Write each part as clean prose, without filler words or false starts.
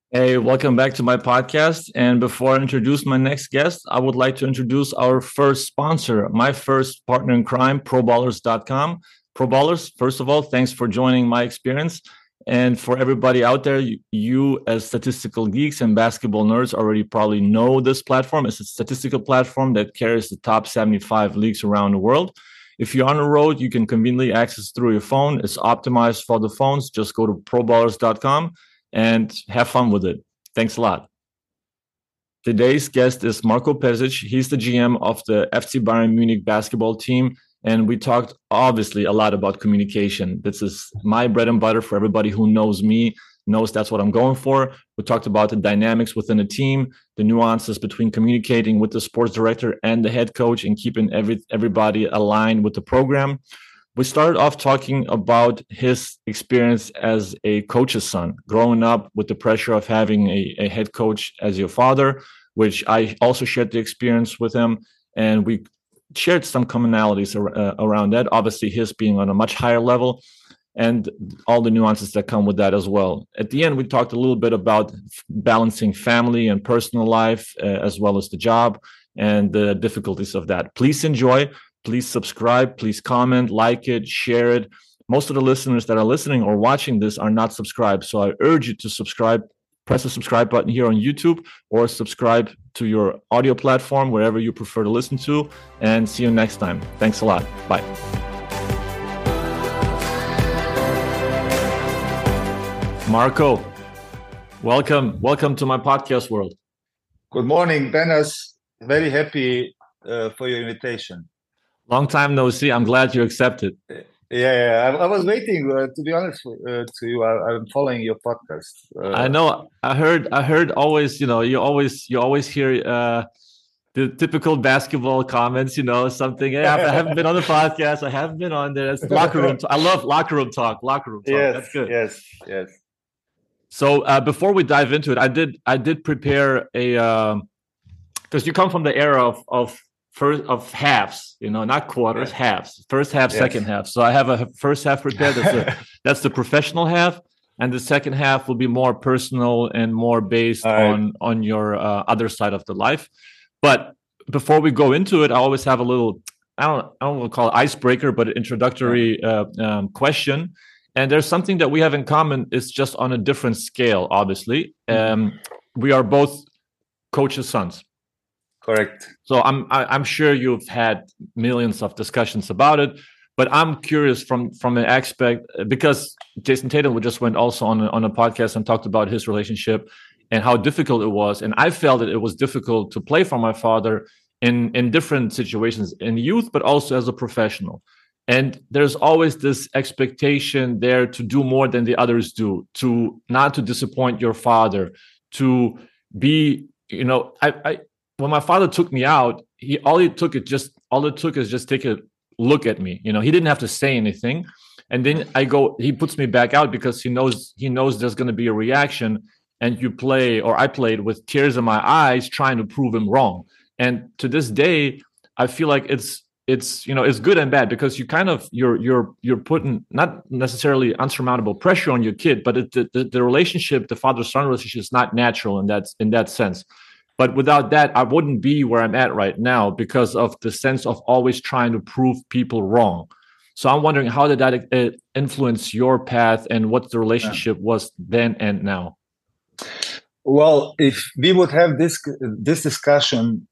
Hey, welcome back to my podcast. And before I introduce my next guest, I would like to introduce our first sponsor, my first partner in crime, ProBallers.com. ProBallers, first of all, thanks for joining my experience. And for everybody out there, you as statistical geeks and basketball nerds already probably know this platform. It's a statistical platform that carries the top 75 leagues around the world. If you're on the road, you can conveniently access through your phone. It's optimized for the phones. Just go to ProBallers.com and have fun with it. Thanks a lot. Today's guest is Marco Pezic. He's the GM of the FC Bayern Munich basketball team. And we talked obviously a lot about communication. This is my bread and butter. For everybody who knows me, knows that's what I'm going for. We talked about the dynamics within a team, the nuances between communicating with the sports director and the head coach and keeping everybody aligned with the program. We started off talking about his experience as a coach's son, growing up with the pressure of having a head coach as your father, which I also shared the experience with him. And we shared some commonalities around that, obviously his being on a much higher level and all the nuances that come with that as well. At the end, we talked a little bit about balancing family and personal life, as well as the job and the difficulties of that. Please enjoy. Please subscribe, please comment, like it, share it. Most of the listeners that are listening or watching this are not subscribed. So I urge you to subscribe. Press the subscribe button here on YouTube or subscribe to your audio platform, wherever you prefer to listen to. And see you next time. Thanks a lot. Bye. Marco, welcome. Welcome to my podcast world. Good morning, Dennis. Very happy for your invitation. Long time no see. I'm glad you accepted. Yeah. I was waiting. To be honest, to you, I'm following your podcast. I know. I heard. Always, you always hear the typical basketball comments. Something. Hey, I haven't been on the podcast. I haven't been on there. It's locker room. I love locker room talk. Locker room talk. Yes, that's good. Yes. So before we dive into it, I did prepare a because you come from the era of halves, not quarters, halves. First half, yes. Second half. So I have a first half prepared. That's the professional half, and the second half will be more personal and more based on your other side of the life. But before we go into it, I always have a little I don't want to call it icebreaker, but introductory question. And there's something that we have in common. It's just on a different scale. Obviously, we are both coaches' sons. Correct. So I'm sure you've had millions of discussions about it, but I'm curious from an aspect, because Jason Tatum just went also on a podcast and talked about his relationship and how difficult it was. And I felt that it was difficult to play for my father in different situations in youth, but also as a professional. And there's always this expectation there to do more than the others do, to not to disappoint your father, to be, when my father took me out, all it took is just take a look at me. He didn't have to say anything. And then he puts me back out because he knows there's going to be a reaction, and I played with tears in my eyes trying to prove him wrong. And to this day, I feel like it's good and bad, because you're putting not necessarily unsurmountable pressure on your kid, but the relationship, the father-son relationship, is not natural in that sense. But without that, I wouldn't be where I'm at right now, because of the sense of always trying to prove people wrong. So I'm wondering, how did that influence your path, and what the relationship was then and now? Well, if we would have this discussion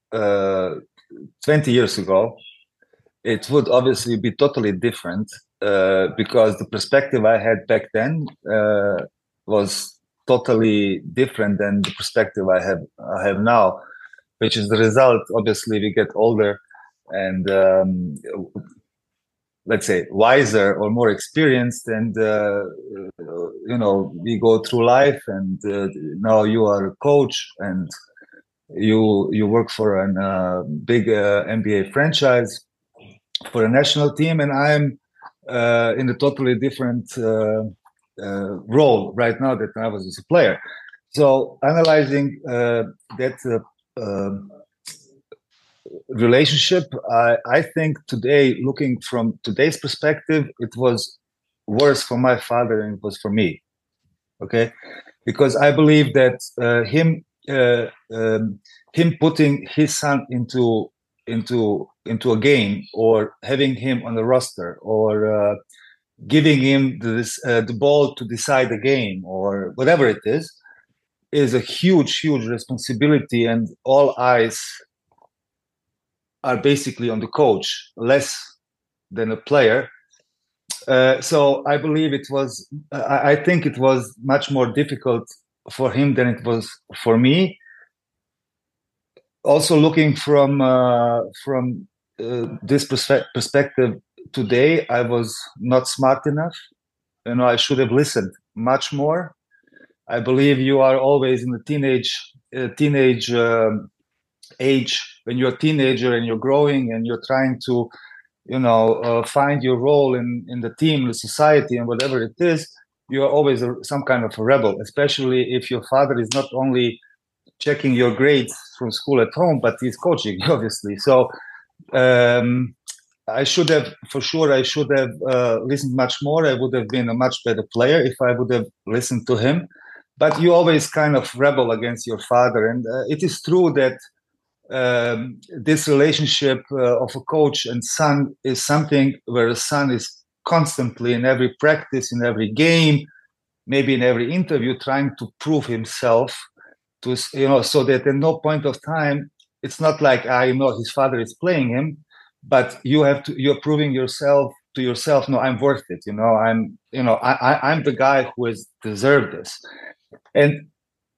20 years ago, it would obviously be totally different, because the perspective I had back then was totally different than the perspective I have now, which is the result. Obviously, we get older and let's say wiser or more experienced, and we go through life. And now you are a coach, and you work for a big NBA franchise, for a national team, and I'm in a totally different role right now that I was as a player. So analyzing that relationship, I think today, looking from today's perspective, it was worse for my father than it was for me. Okay, because I believe that him putting his son into a game, or having him on the roster, or giving him the ball to decide the game, or whatever it is a huge responsibility, and all eyes are basically on the coach, less than a player. So I believe I think it was much more difficult for him than it was for me. Also, looking from this perspective today, I was not smart enough. I should have listened much more. I believe you are always in the teenage age, when you're a teenager and you're growing and you're trying to find your role in the team, the society, and whatever it is. You're always some kind of a rebel, especially if your father is not only checking your grades from school at home, but he's coaching, obviously. So I should have listened much more. I would have been a much better player if I would have listened to him. But you always kind of rebel against your father. And it is true that this relationship of a coach and son is something where a son is constantly, in every practice, in every game, maybe in every interview, trying to prove himself, so that at no point of time, it's not like his father is playing him, but you're proving yourself to yourself. No, I'm worth it. I'm the guy who has deserved this. And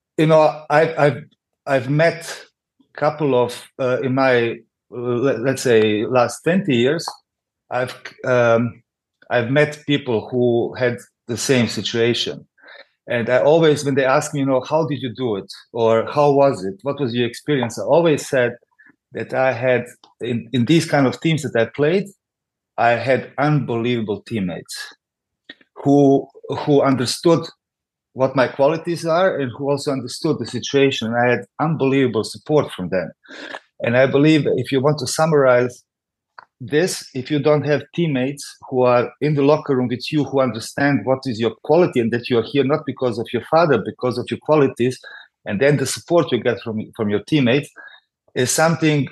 I've met a couple of in my let's say last 20 years. I've met people who had the same situation. And I always, when they ask me, how did you do it? Or how was it? What was your experience? I always said that I had, in these kind of teams that I played, I had unbelievable teammates who understood what my qualities are and who also understood the situation. I had unbelievable support from them. And I believe if you want to summarize this, if you don't have teammates who are in the locker room with you, who understand what is your quality and that you're here not because of your father, because of your qualities, and then the support you get from your teammates is something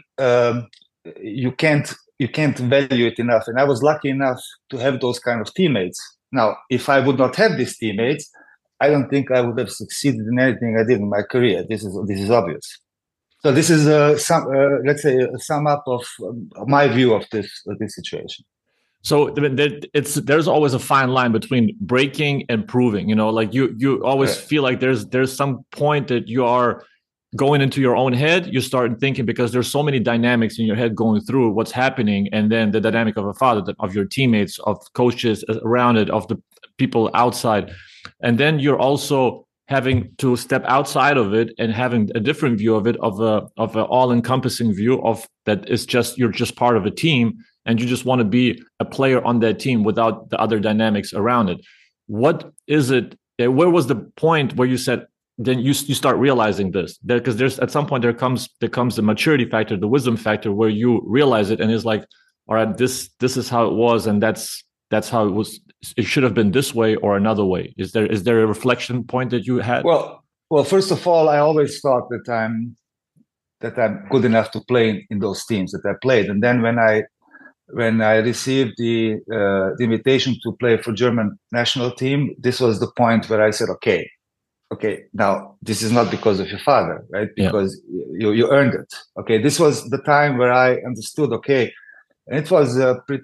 you can't value it enough. And I was lucky enough to have those kind of teammates. Now, if I would not have these teammates, I don't think I would have succeeded in anything I did in my career. This is obvious. So this is let's say a sum up of my view of this situation. So there's always a fine line between breaking and proving. Like you always feel like there's some point that you are going into your own head. You start thinking, because there's so many dynamics in your head going through what's happening, and then the dynamic of a father, of your teammates, of coaches around it, of the people outside, and then you're also having to step outside of it and having a different view of it, of an all-encompassing view of that is you're just part of a team, and you just want to be a player on that team without the other dynamics around it. What is it? Where was the point where you said, then you start realizing this? Because there's at some point there comes the maturity factor, the wisdom factor, where you realize it and it's like, all right, this is how it was, and that's how it was. It should have been this way or another way. Is there a reflection point that you had? Well, first of all, I always thought that I'm good enough to play in those teams that I played. And then when I received the invitation to play for German national team, this was the point where I said, okay, now this is not because of your father, right? Because you earned it. Okay, this was the time where I understood. Okay, and it was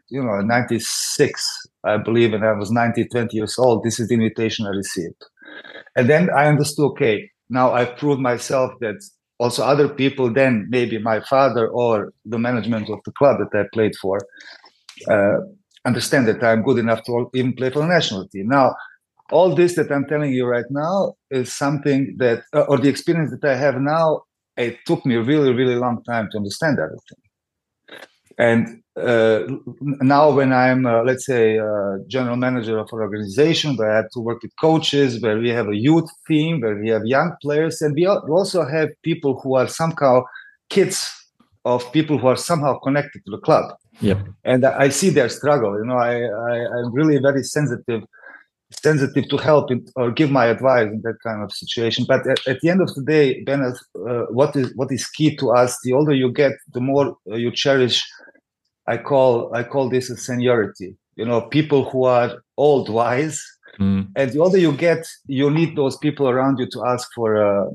96, I believe, and I was 20 years old. This is the invitation I received. And then I understood, okay, now I've proved myself that also other people, then maybe my father or the management of the club that I played for, understand that I'm good enough to even play for the national team. Now, all this that I'm telling you right now is something that, or the experience that I have now, it took me a really, really long time to understand everything. And now when I'm, let's say, general manager of an organization where I have to work with coaches, where we have a youth team, where we have young players, and we also have people who are somehow kids of people who are somehow connected to the club. Yep. And I see their struggle. I'm really very sensitive sensitive to help it or give my advice in that kind of situation. But at the end of the day, Bennett, what is key to us? The older you get, the more you cherish. I call this a seniority. People who are old, wise, and the older you get, you need those people around you to ask for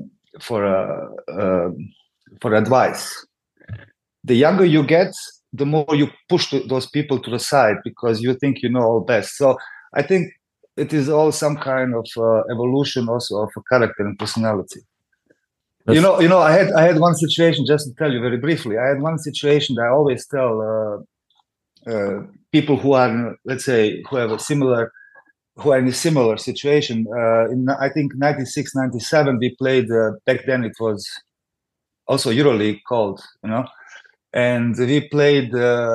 advice. The younger you get, the more you push those people to the side because you think you know all best. So I think it is all some kind of evolution also of a character and personality. You know, I had one situation, just to tell you very briefly. I had one situation that I always tell people who are, let's say, who are in a similar situation. In I think 96, 97, we played. Back then, it was also EuroLeague called, and we played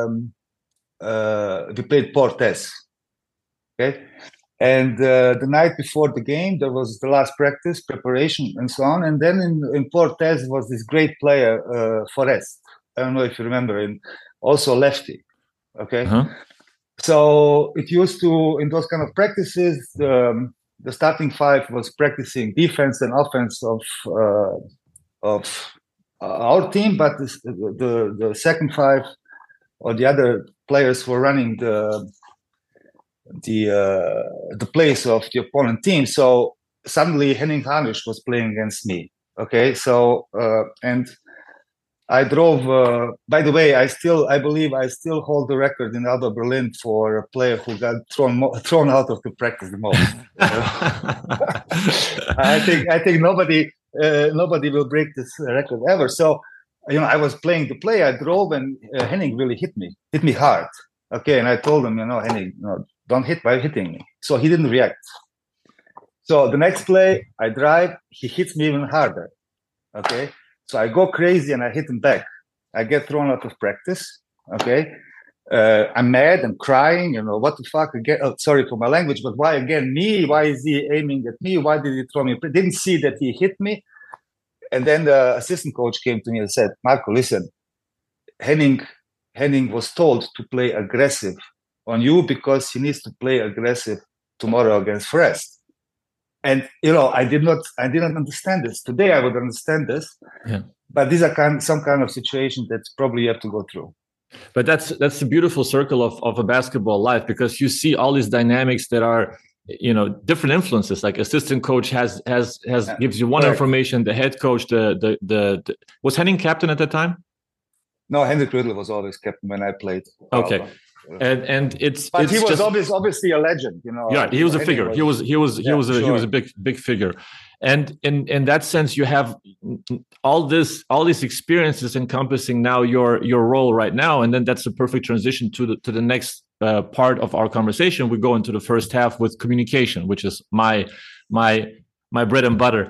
Portes. Okay. And the night before the game, there was the last practice, preparation, and so on. And then in Portes was this great player, Forest. I don't know if you remember him. Also lefty. Okay. Uh-huh. So it used to, in those kind of practices, the starting five was practicing defense and offense of our team, but the second five or the other players were running the place of the opponent team. So suddenly Henning Hanusch was playing against me. Okay, so and I drove. By the way, I believe I still hold the record in Alba Berlin for a player who got thrown out of the practice the most. I think nobody will break this record ever. So I was playing the play. I drove, and Henning really hit me hard. Okay, and I told him, Henning, don't hit by hitting me. So he didn't react. So the next play, I drive, he hits me even harder. Okay, so I go crazy and I hit him back. I get thrown out of practice. Okay, I'm mad and crying. What the fuck again? Oh, sorry for my language, but why again me? Why is he aiming at me? Why did he throw me? Didn't see that he hit me. And then the assistant coach came to me and said, Marco, listen, Henning was told to play aggressive on you because he needs to play aggressive tomorrow against Forest. And I didn't understand this. Today I would understand this. Yeah. But these are some kind of situation that probably you have to go through. But that's the beautiful circle of a basketball life, because you see all these dynamics that are different influences. Like assistant coach has gives you one information. The head coach, the was Henning captain at that time? No, Hendrik Rudler was always captain when I played. Okay. And he was obviously a legend, Yeah, he was a figure. He was a big figure, and in that sense, you have all these experiences encompassing now your role right now, and then that's a perfect transition to the next part of our conversation. We go into the first half with communication, which is my bread and butter.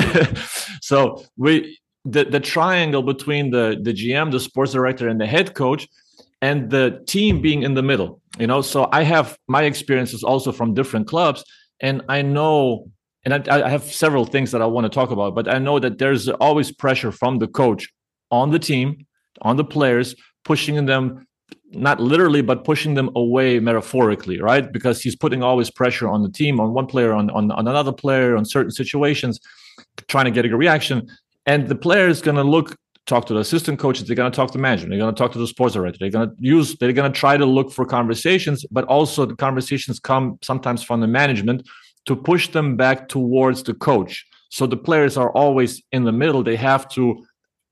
So the triangle between the GM, the sports director, and the head coach, and the team being in the middle, so I have my experiences also from different clubs, and I know, and I have several things that I want to talk about, but I know that there's always pressure from the coach on the team, on the players, pushing them, not literally, but pushing them away metaphorically, right? Because he's putting always pressure on the team, on one player, on another player, on certain situations, trying to get a reaction. And the player is going to talk to the assistant coaches, they're going to talk to the manager, they're going to talk to the sports director, they're going to try to look for conversations, but also the conversations come sometimes from the management to push them back towards the coach. So the players are always in the middle. They have to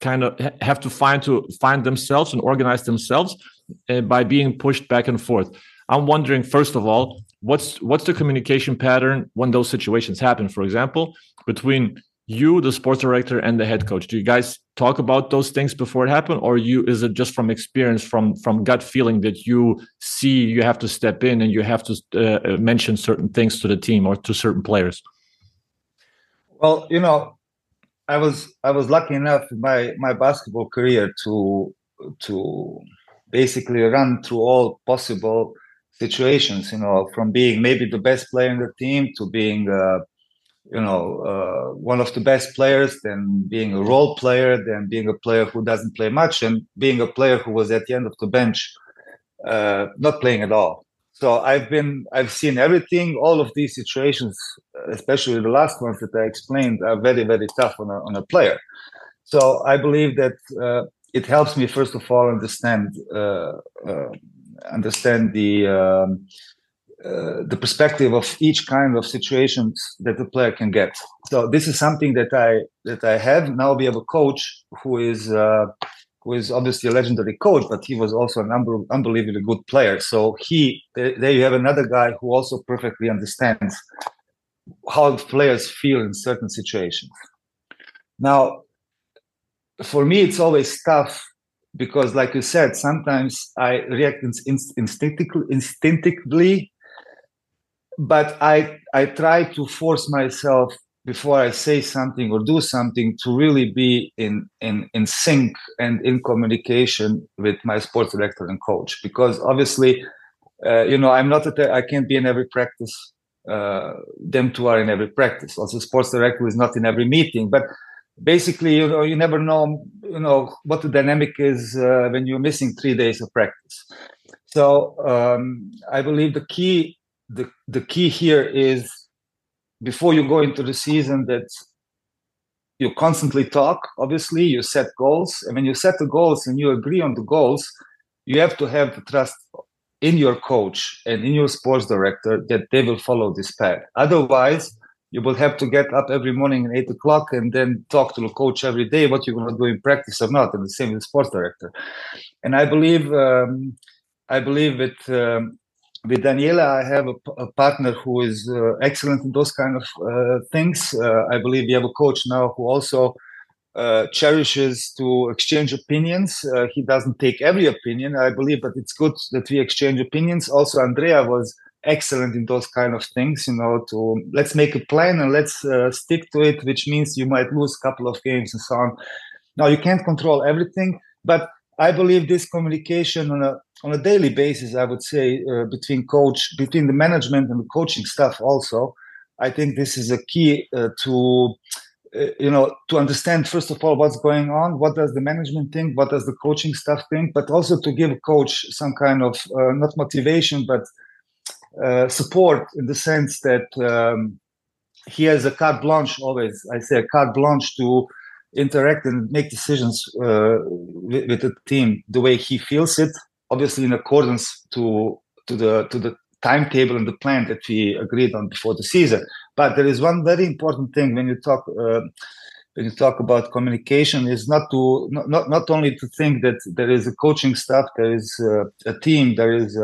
find themselves and organize themselves by being pushed back and forth. I'm wondering, first of all, what's the communication pattern when those situations happen, for example, between you, the sports director, and the head coach? Do you guys talk about those things before it happens, or is it just from experience, from gut feeling that you see you have to step in and you have to mention certain things to the team or to certain players? Well, I was lucky enough in my basketball career to basically run through all possible situations. From being maybe the best player in the team to being one of the best players, then being a role player, then being a player who doesn't play much, and being a player who was at the end of the bench, not playing at all. So I've seen everything. All of these situations, especially the last ones that I explained, are very, very tough on a player. So I believe that it helps me, first of all, understand the perspective of each kind of situations that the player can get. So this is something that I have. Now we have a coach who is obviously a legendary coach, but he was also an unbelievably good player. So there you have another guy who also perfectly understands how players feel in certain situations. Now, for me, it's always tough because, like you said, sometimes I react instinctively, but I try to force myself before I say something or do something to really be in sync and in communication with my sports director and coach, because obviously, I can't be in every practice. Them two are in every practice. Also, sports director is not in every meeting, but basically, you never know, what the dynamic is when you're missing 3 days of practice. So I believe the key here is, before you go into the season, that you constantly talk. Obviously, you set goals, and when you set the goals and you agree on the goals, you have to have the trust in your coach and in your sports director that they will follow this path. Otherwise, you will have to get up every morning at 8 o'clock and then talk to the coach every day what you're going to do in practice or not, and the same with the sports director. And I believe with Daniela, I have a partner who is excellent in those kind of things. I believe we have a coach now who also cherishes to exchange opinions. He doesn't take every opinion, I believe, but it's good that we exchange opinions. Also, Andrea was excellent in those kind of things, to let's make a plan and let's stick to it, which means you might lose a couple of games and so on. Now, you can't control everything, but I believe this communication on a daily basis, I would say, between the management and the coaching staff also, I think this is a key to understand, first of all, what's going on, what does the management think, what does the coaching staff think, but also to give a coach some kind of, not motivation, but support, in the sense that he has a carte blanche, always, I say a carte blanche, to interact and make decisions with the team the way he feels it, obviously in accordance to the timetable and the plan that we agreed on before the season. But there is one very important thing when you talk about communication, is not only to think that there is a coaching staff, there is a team, there is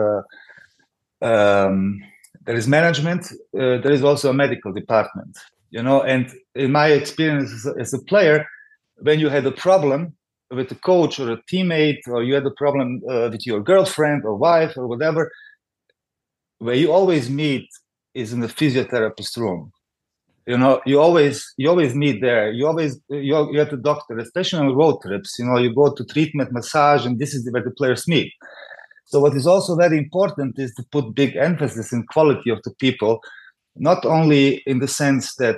management, there is also a medical department, and in my experience as a player, when you had a problem with a coach or a teammate, or you had a problem with your girlfriend or wife or whatever, where you always meet is in the physiotherapist room. You always meet there. You have the doctor, especially on road trips. You go to treatment, massage, and this is where the players meet. So what is also very important is to put big emphasis in quality of the people, not only in the sense that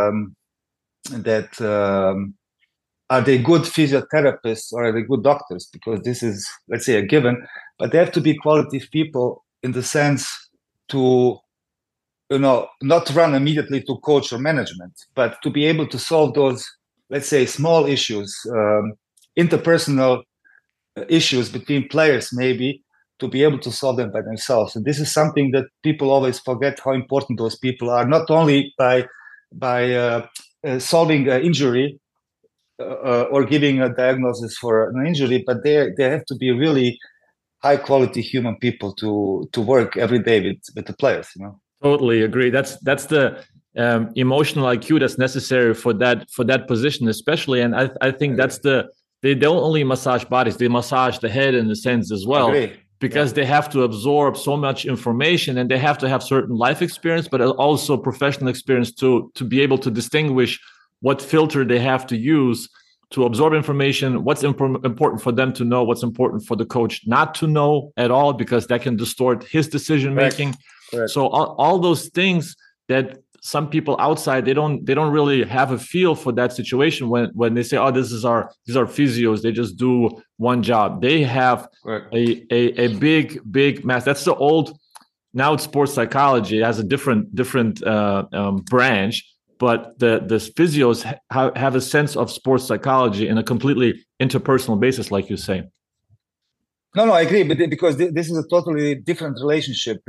are they good physiotherapists or are they good doctors, because this is, let's say, a given, but they have to be quality people in the sense to, not run immediately to coach or management, but to be able to solve those, let's say, small issues, interpersonal issues between players, maybe, to be able to solve them by themselves. And this is something that people always forget, how important those people are, not only by solving an injury or giving a diagnosis for an injury, but they have to be really high quality human people to work every day with the players. Totally agree. That's the emotional IQ that's necessary for that position, especially. And I think that's they don't only massage bodies, they massage the head in a sense as well. Agree. Because they have to absorb so much information, and they have to have certain life experience, but also professional experience to be able to distinguish what filter they have to use to absorb information, what's important for them to know, what's important for the coach not to know at all, because that can distort his decision making. Correct. So all those things that some people outside, they don't really have a feel for that situation when they say, oh, these are physios, they just do one job. They have a big mass. That's the old now it's sports psychology. It has a different branch, but the physios have a sense of sports psychology in a completely interpersonal basis, like you say. No, I agree, but because this is a totally different relationship.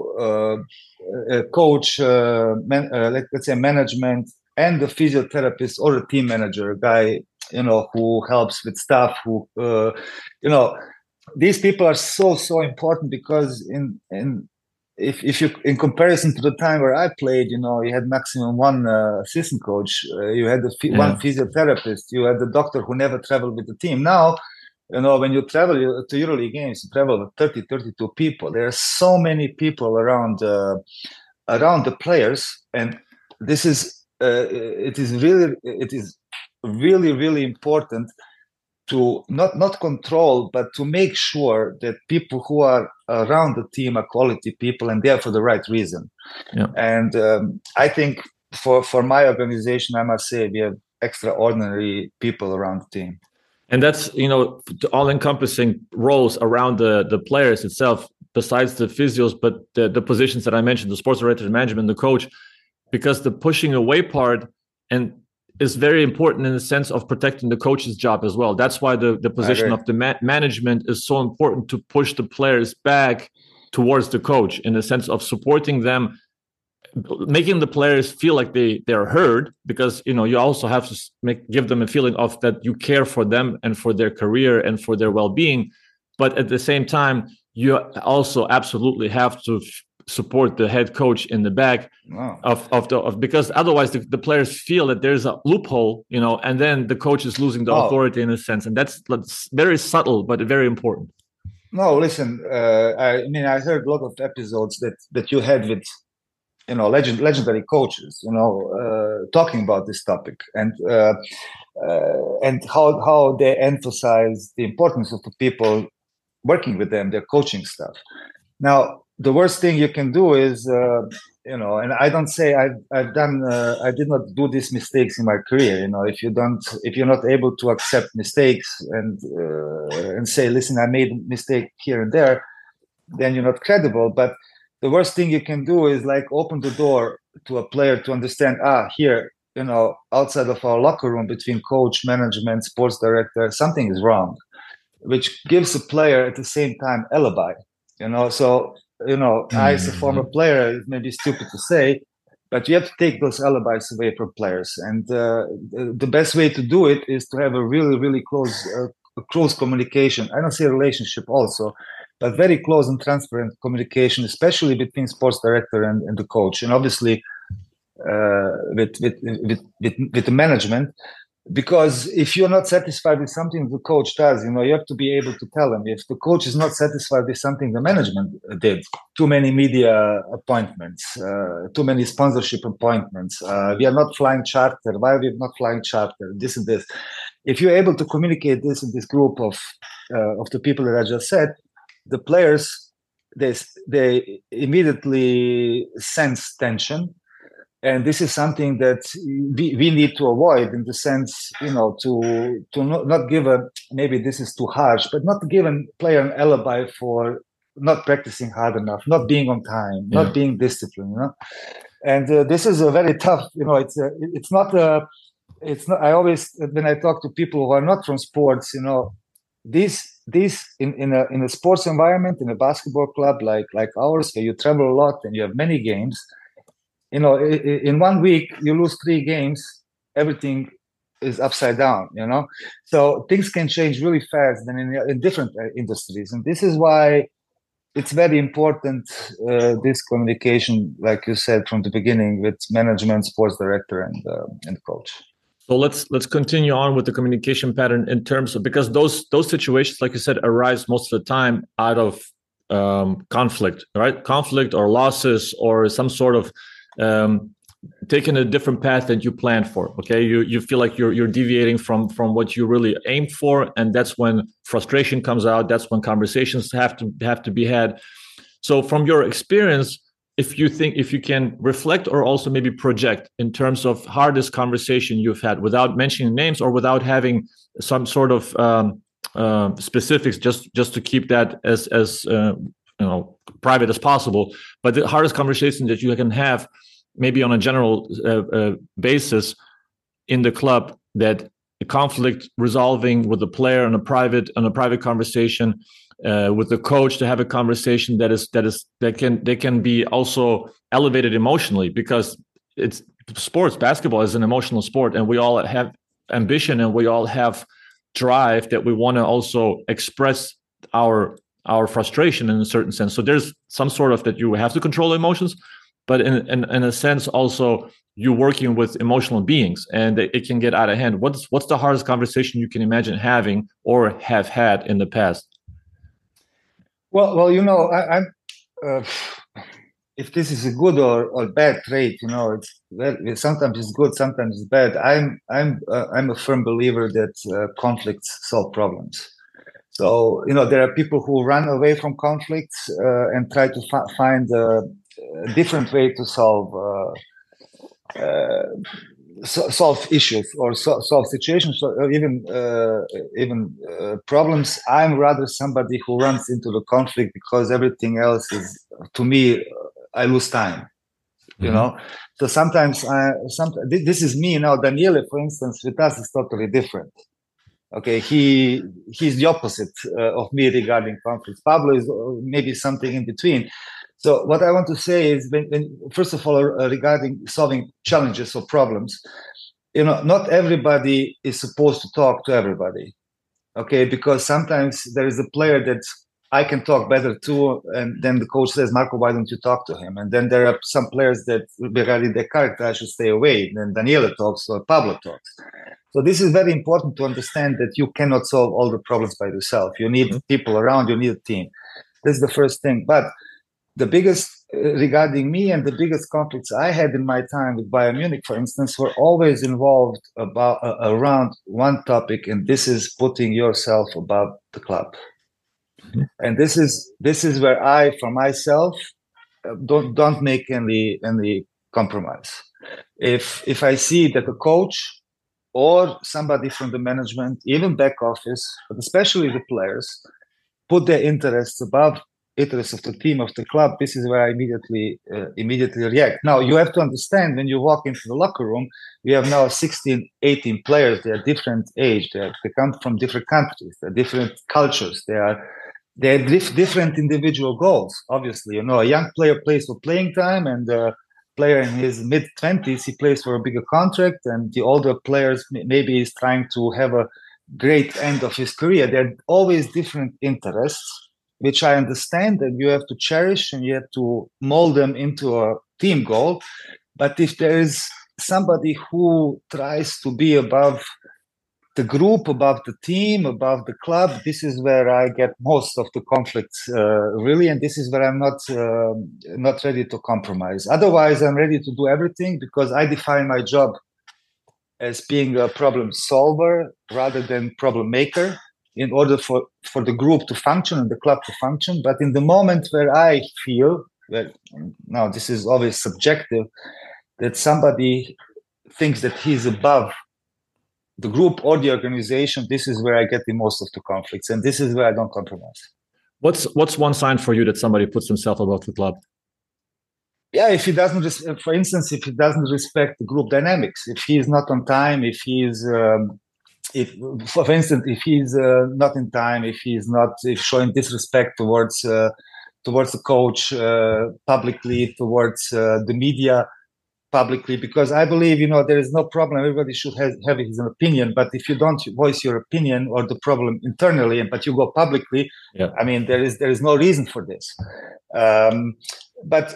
Coach, let's say management, and the physiotherapist or the team manager, guy, who helps with stuff. These people are so important, because if you, in comparison to the time where I played, you had maximum one assistant coach, you had one physiotherapist, you had the doctor who never traveled with the team. Now, when you travel to EuroLeague games, you travel with 32 people. There are so many people around the players, and this is it is really important to not control, but to make sure that people who are around the team are quality people and there for the right reason. Yeah. And I think for my organization, I must say we have extraordinary people around the team. And that's, the all-encompassing roles around the players itself, besides the physios, but the positions that I mentioned, the sports director, management, the coach, because the pushing away part and is very important in the sense of protecting the coach's job as well. That's why the position of the management is so important, to push the players back towards the coach, in the sense of supporting them, making the players feel like they're heard, because you also have to give them a feeling of that you care for them and for their career and for their well-being. But at the same time, you also absolutely have to support the head coach in the back. Wow. Because otherwise the players feel that there's a loophole, and then the coach is losing the authority in a sense, and that's very subtle but very important. No, listen, I heard a lot of episodes that you had with legendary coaches, talking about this topic, and how they emphasize the importance of the people working with them, their coaching stuff. Now, the worst thing you can do is, and I don't say I've done, I did not do these mistakes in my career. If you're not able to accept mistakes and say, listen, I made a mistake here and there, then you're not credible. But the worst thing you can do is open the door to a player to understand, here, outside of our locker room, between coach, management, sports director, something is wrong, which gives a player at the same time alibi, So, I, as a former player, it may be stupid to say, but you have to take those alibis away from players. And the best way to do it is to have a really, really close communication. I don't say relationship also, but very close and transparent communication, especially between sports director and the coach, and obviously with the management. Because if you're not satisfied with something the coach does, you have to be able to tell him. If the coach is not satisfied with something the management did, too many media appointments, too many sponsorship appointments, we are not flying charter, why are we not flying charter, this and this. If you're able to communicate this in this group of the people that I just said, the players, they immediately sense tension. And this is something that we need to avoid, in the sense, to not give maybe this is too harsh, but not give a player an alibi for not practicing hard enough, not being on time, not being disciplined, And this is a very tough, it's not. I always, when I talk to people who are not from sports, this in a sports environment, in a basketball club like ours, where you travel a lot and you have many games. In 1 week, you lose 3 games, everything is upside down, So things can change really fast than in different industries. And this is why it's very important, this communication, like you said, from the beginning, with management, sports director, and coach. So let's continue on with the communication pattern in terms of, because those situations, like you said, arise most of the time out of conflict, right? Conflict or losses or some sort of taking a different path than you planned for. Okay, you feel like you're deviating from what you really aimed for, and that's when frustration comes out. That's when conversations have to be had. So, from your experience, if you can reflect or also maybe project in terms of hardest conversation you've had, without mentioning names or without having some sort of specifics, just to keep that as private as possible. But the hardest conversation that you can have, maybe on a general basis in the club, that the conflict resolving with the player on a private conversation, with the coach, to have a conversation that can be also elevated emotionally, because it's sports. Basketball is an emotional sport, and we all have ambition and we all have drive that we want to also express our frustration in a certain sense. So there's some sort of that you have to control emotions, but in a sense also you're working with emotional beings, and it can get out of hand. What's the hardest conversation you can imagine having or have had in the past? Well, I'm if this is a good or bad trait, sometimes it's good, sometimes it's bad. I'm a firm believer that conflicts solve problems. So there are people who run away from conflicts and try to find a different way to solve issues or solve situations or even problems. I'm rather somebody who runs into the conflict, because everything else is, to me, I lose time. So sometimes this is me now. Daniele, for instance, with us is totally different. Okay, he's the opposite of me regarding conflicts. Pablo is maybe something in between. So what I want to say is, when first of all, regarding solving challenges or problems, not everybody is supposed to talk to everybody. Okay, because sometimes there is a player that I can talk better to, and then the coach says, Marco, why don't you talk to him? And then there are some players that, regarding their character, I should stay away. Then Daniele talks or Pablo talks. So this is very important to understand, that you cannot solve all the problems by yourself. You need people around, you need a team. This is the first thing. But the biggest, regarding me, and the biggest conflicts I had in my time with Bayern Munich, for instance, were always involved around one topic, and this is putting yourself above the club. And this is where I, for myself, don't make any compromise. If I see that a coach or somebody from the management, even back office, but especially the players, put their interests above interests of the team, of the club, this is where I immediately react. Now, you have to understand, when you walk into the locker room, we have now 16, 18 players. They are different age. They come from different countries. They're different cultures. They have different individual goals. Obviously, a young player plays for playing time, and a player in his mid-20s, he plays for a bigger contract, and the older players maybe is trying to have a great end of his career. There are always different interests, which I understand, and you have to cherish and you have to mold them into a team goal. But if there is somebody who tries to be above the group, above the team, above the club, this is where I get most of the conflicts, really, and this is where I'm not ready to compromise. Otherwise, I'm ready to do everything, because I define my job as being a problem solver rather than problem maker, in order for the group to function and the club to function. But in the moment where I feel that, now this is always subjective, that somebody thinks that he's above the group or the organization, this is where I get the most of the conflicts, and this is where I don't compromise. What's one sign for you that somebody puts himself above the club? Yeah, if he doesn't, for instance, if he doesn't respect the group dynamics, if he is not on time, if he is, for instance, if he's not in time, if showing disrespect towards the coach publicly, towards the media publicly, because I believe, there is no problem. Everybody should have his opinion, but if you don't voice your opinion or the problem internally, but you go publicly, I mean, there is no reason for this. But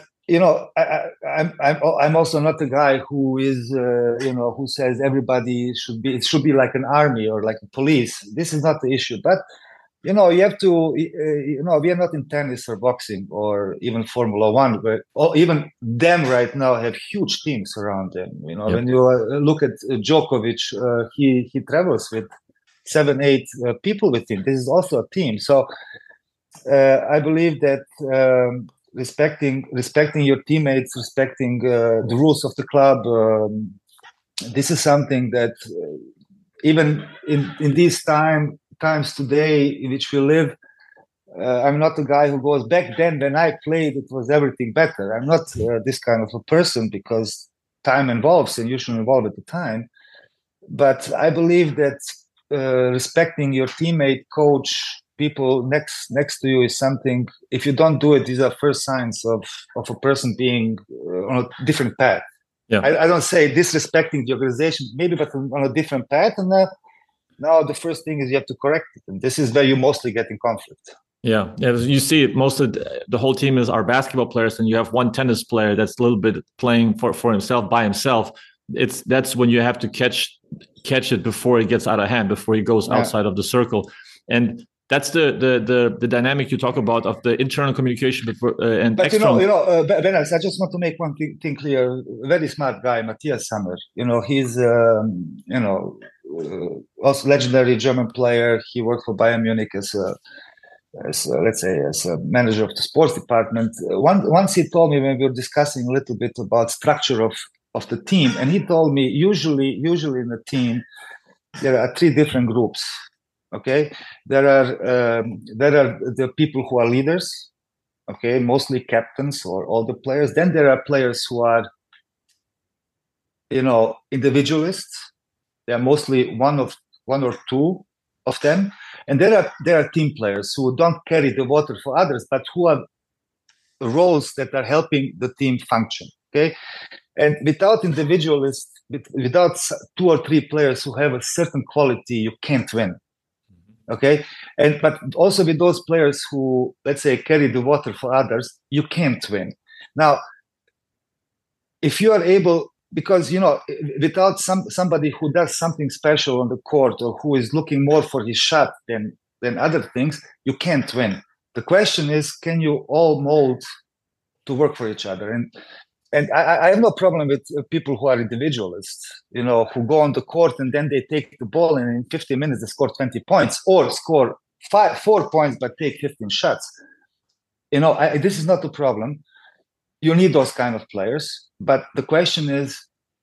I'm also not a guy who is who says everybody should be like an army or like a police. This is not the issue. But you have to, we are not in tennis or boxing or even Formula One, or even them right now have huge teams around them. When you look at Djokovic, he travels with 7, 8 people with him. This is also a team. So I believe that respecting your teammates, respecting the rules of the club, this is something that even in these times today in which we live, I'm not a guy who goes back then when I played, it was everything better. I'm not this kind of a person because time involves and you should involve at the time. But I believe that respecting your teammate, coach, people next to you is something. If you don't do it, these are first signs of a person being on a different path. Yeah. I don't say disrespecting the organization, maybe, but on a different path. And now the first thing is you have to correct it. And this is where you mostly get in conflict. Yeah, you see it. Most of the whole team are basketball players, and you have one tennis player that's a little bit playing for himself by himself. That's when you have to catch it before it gets out of hand, before he goes outside of the circle, and that's the dynamic you talk about of the internal communication and but external. Benas, I just want to make one thing clear. Very smart guy, Matthias Sammer. He's also legendary German player. He worked for Bayern Munich as a manager of the sports department. Once he told me, when we were discussing a little bit about structure of the team, and he told me usually in the team there are three different groups. Okay, there are the people who are leaders. Okay, mostly captains or all the players. Then there are players who are individualists. They are mostly one or two of them. And there are team players who don't carry the water for others, but who are roles that are helping the team function. Okay, and without individualists, without two or three players who have a certain quality, you can't win. Okay, but also with those players who, let's say, carry the water for others, you can't win. Now, if you are able, because without somebody who does something special on the court or who is looking more for his shot than other things, you can't win. The question is, can you all mold to work for each other? And I have no problem with people who are individualists, who go on the court and then they take the ball and in 50 minutes they score 20 points or score 4 points but take 15 shots. This is not a problem. You need those kind of players, but the question is,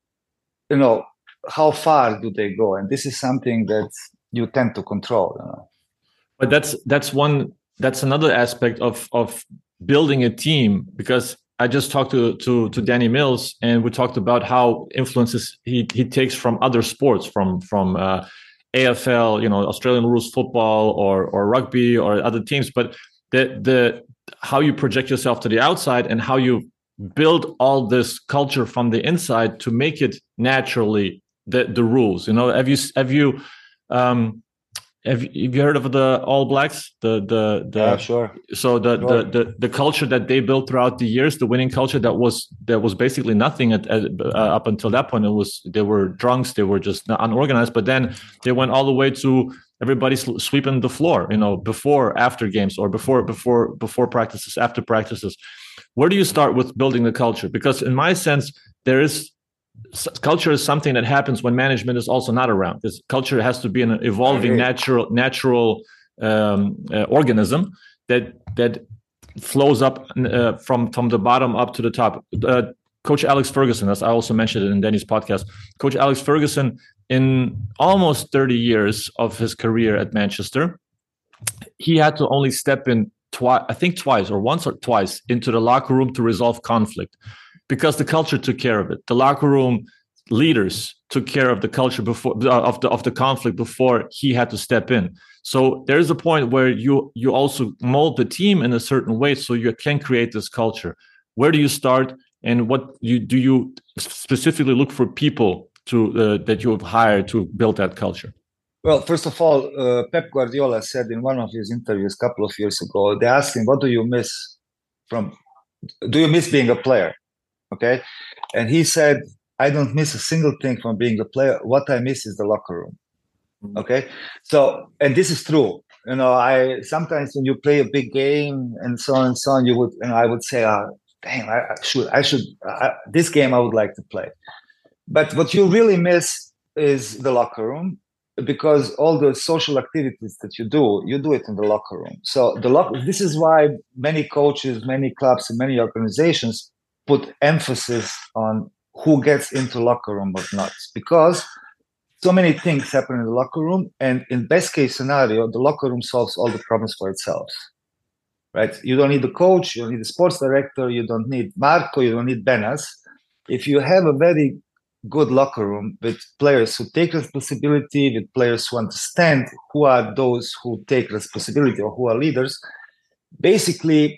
how far do they go? And this is something that you tend to control. But that's another aspect of building a team, because I just talked to Danny Mills, and we talked about how influences he takes from other sports, from AFL, Australian rules football or rugby or other teams. But the how you project yourself to the outside and how you build all this culture from the inside to make it naturally the rules. Have you heard of the All Blacks? Yeah, sure. So the culture that they built throughout the years, the winning culture that was basically nothing up until that point. They were drunks, they were just unorganized. But then they went all the way to everybody sweeping the floor, before, after games, or before practices, after practices. Where do you start with building the culture? Because in my sense, culture is something that happens when management is also not around. This culture has to be an evolving, natural organism that flows up from the bottom up to the top. Coach Alex Ferguson, as I also mentioned it in Danny's podcast, Coach Alex Ferguson, in almost 30 years of his career at Manchester, he had to only step in once or twice into the locker room to resolve conflict, because the culture took care of it. The locker room leaders took care of the culture before of the conflict before he had to step in. So there is a point where you also mold the team in a certain way so you can create this culture. Where do you start, and what do you specifically look for people that you have hired to build that culture? Well, first of all, Pep Guardiola said in one of his interviews a couple of years ago, they asked him, what do you miss being a player? Okay. And he said, I don't miss a single thing from being a player. What I miss is the locker room. Mm-hmm. Okay. So, and this is true. I sometimes when you play a big game and so on, I would say, damn, I should, this game I would like to play. But what you really miss is the locker room, because all the social activities that you do it in the locker room. So this is why many coaches, many clubs, and many organizations put emphasis on who gets into locker room or not, because so many things happen in the locker room, and in best case scenario, the locker room solves all the problems for itself. right? You don't need the coach, you don't need the sports director, you don't need Marco, you don't need Benas. If you have a very good locker room with players who take responsibility, with players who understand who are those who take responsibility or who are leaders, basically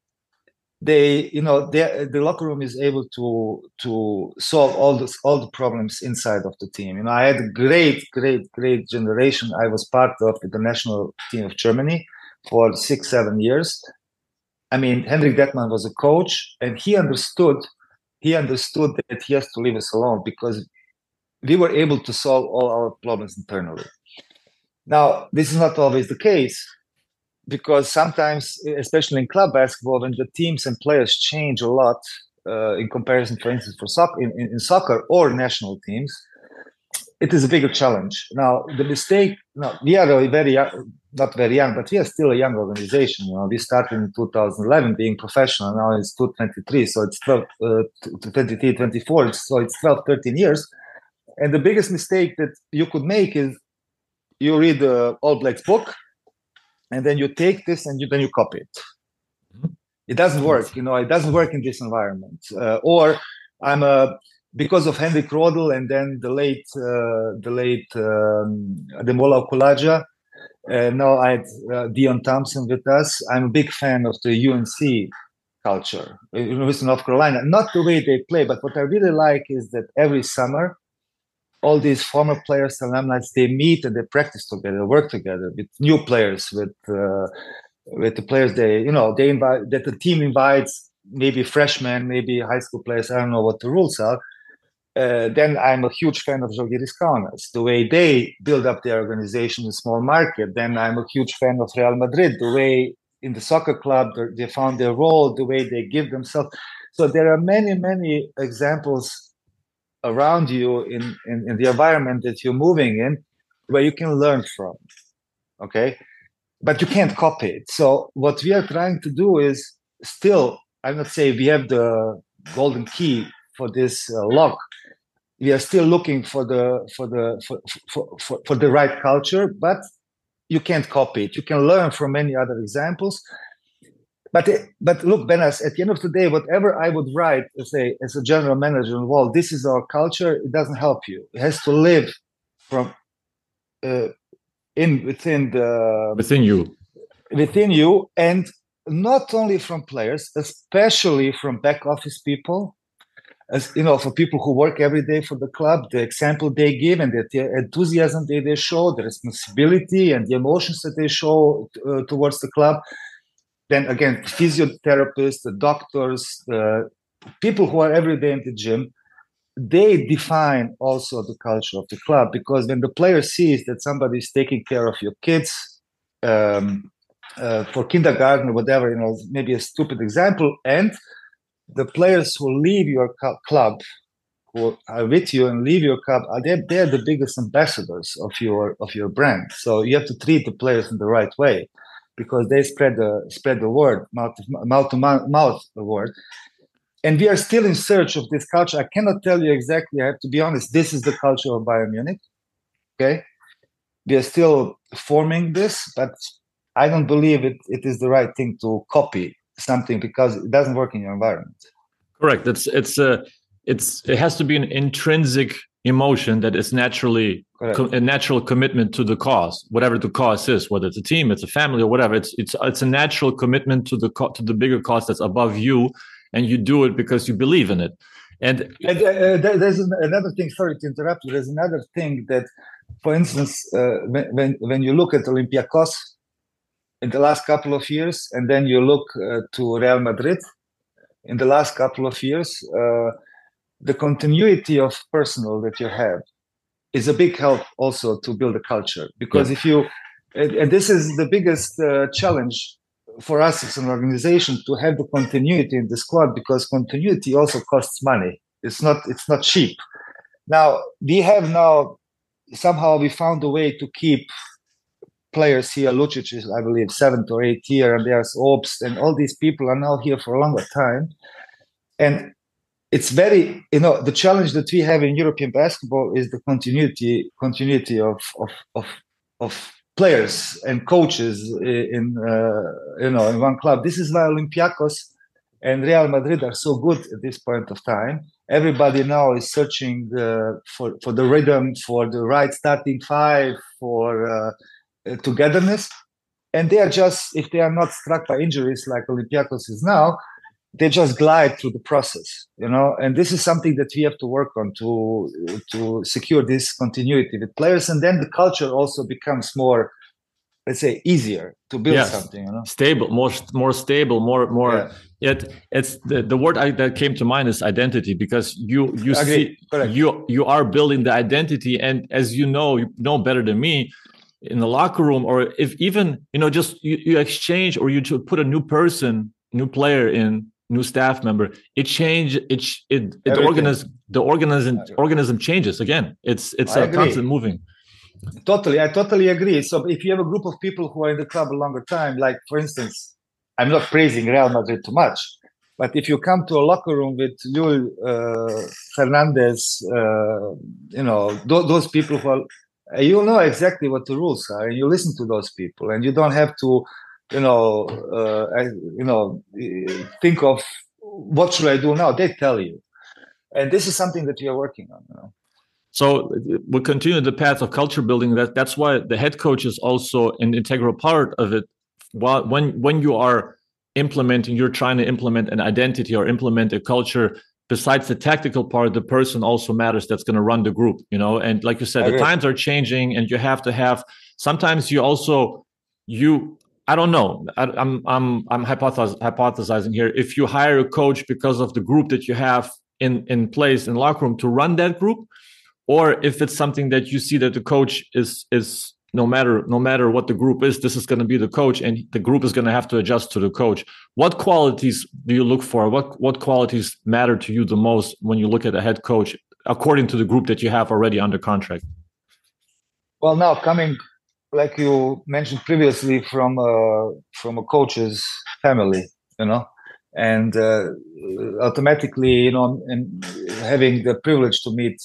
the locker room is able to solve all the problems inside of the team. I had a great generation I was part of with the national team of Germany for 6-7 years. I mean, Henrik Detman was a coach, and he understood that he has to leave us alone because we were able to solve all our problems internally. Now, this is not always the case, because sometimes, especially in club basketball, when the teams and players change a lot in comparison, for instance, for soccer or national teams, it is a bigger challenge. Now, the mistake, we are not very young, but we are still a young organization. We started in 2011 being professional. Now it's 2023, so it's 23, 24, so it's 12, 13 years. And the biggest mistake that you could make is you read the All Blacks book, and then you take this and then you copy it. It doesn't work, it doesn't work in this environment. Or because of Henrik Rodel and then the late Ademola Okulaja, now I had Dion Thompson with us. I'm a big fan of the UNC culture, University of North Carolina. Not the way they play, but what I really like is that every summer, all these former players, alumni, they meet and they practice together, work together with new players, with the players they invite, that the team invites, maybe freshmen, maybe high school players. I don't know what the rules are. Then I'm a huge fan of Žalgiris Kaunas, the way they build up their organization in small market. Then I'm a huge fan of Real Madrid, the way in the soccer club they found their role, the way they give themselves. So there are many examples around you in the environment that you're moving in where you can learn from, okay? But you can't copy it. So what we are trying to do is still, I'm not saying we have the golden key for this lock. We are still looking for the right culture, but you can't copy it. You can learn from many other examples. But look, Benas, at the end of the day, whatever I would write, say, as a general manager on the wall, this is our culture, it doesn't help you. It has to live from within you, and not only from players, especially from back office people, as for people who work every day for the club, the example they give and the enthusiasm they show, the responsibility and the emotions that they show towards the club. Then again, physiotherapists, the doctors, the people who are every day in the gym, they define also the culture of the club, because when the player sees that somebody is taking care of your kids for kindergarten or whatever, maybe a stupid example, and the players who leave your club, who are with you and leave your club, they're the biggest ambassadors of your brand. So you have to treat the players in the right way, because they spread the word, mouth to mouth the word. And we are still in search of this culture. I cannot tell you exactly. I have to be honest. This is the culture of Bayern Munich. Okay, we are still forming this, but I don't believe it is the right thing to copy something, because it doesn't work in your environment. Correct. It has to be an intrinsic emotion that is naturally a natural commitment to the cause, whatever the cause is, whether it's a team, it's a family, or whatever. It's a natural commitment to the bigger cause that's above you, and you do it because you believe in it. And there's another thing. Sorry to interrupt you. There's another thing that, for instance, when you look at Olympiacos in the last couple of years, and then you look to Real Madrid in the last couple of years, the continuity of personnel that you have is a big help also to build a culture. Because if you, and this is the biggest challenge for us as an organization, to have the continuity in the squad, because continuity also costs money. It's not cheap. Now somehow we found a way to keep players here. Lucic is, I believe, 7th or 8th year, and there's Obst, and all these people are now here for a longer time. And it's very, the challenge that we have in European basketball is the continuity of players and coaches in one club. This is why Olympiacos and Real Madrid are so good at this point of time. Everybody now is searching for the rhythm, for the right starting five, for togetherness. And they are just, if they are not struck by injuries like Olympiacos is now, they just glide through the process, and this is something that we have to work on to secure this continuity with players. And then the culture also becomes more, let's say, easier to build something, stable, more stable, more. Yeah. It's the word that came to mind is identity, because you see, you are building the identity. And as you know better than me, in the locker room, or if even, just you exchange, or you put a new player in, new staff member, the organism changes again. It's a constant moving. I totally agree. So if you have a group of people who are in the club a longer time, like for instance, I'm not praising Real Madrid too much, but if you come to a locker room with Llull, Fernandez, those people who are, you know exactly what the rules are, and you listen to those people, and you don't have to think of what should I do now. They tell you, and this is something that we are working on. So we'll continue the path of culture building. That's why the head coach is also an integral part of it. When you are you're trying to implement an identity or implement a culture. Besides the tactical part, the person also matters that's going to run the group. And like you said, the times are changing, and you have to have. Sometimes I don't know. I'm hypothesizing here. If you hire a coach because of the group that you have in place in the locker room to run that group, or if it's something that you see that the coach is no matter what the group is, this is going to be the coach, and the group is going to have to adjust to the coach. What qualities do you look for? What qualities matter to you the most when you look at a head coach, according to the group that you have already under contract? Well, now coming, like you mentioned previously, from a coach's family, and automatically, and having the privilege to meet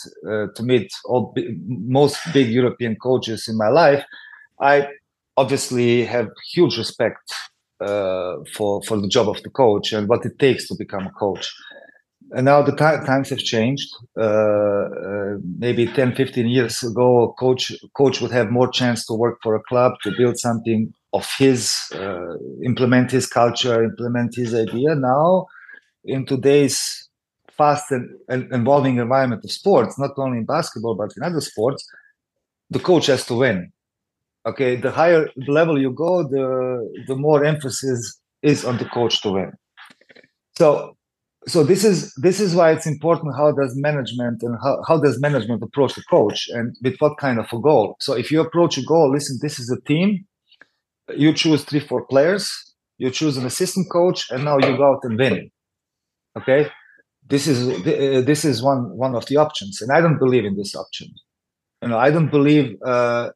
most big European coaches in my life, I obviously have huge respect for the job of the coach and what it takes to become a coach. And now the times have changed. Maybe 10, 15 years ago, a coach would have more chance to work for a club, to build something of his, implement his culture, implement his idea. Now, in today's fast and evolving environment of sports, not only in basketball, but in other sports, the coach has to win. Okay, the higher the level you go, the more emphasis is on the coach to win. So this is why it's important. How does management approach the coach, and with what kind of a goal? So if you approach a goal, listen, this is a team. You choose 3-4 players. You choose an assistant coach, and now you go out and win. Okay, this is one of the options, and I don't believe in this option. I don't believe. I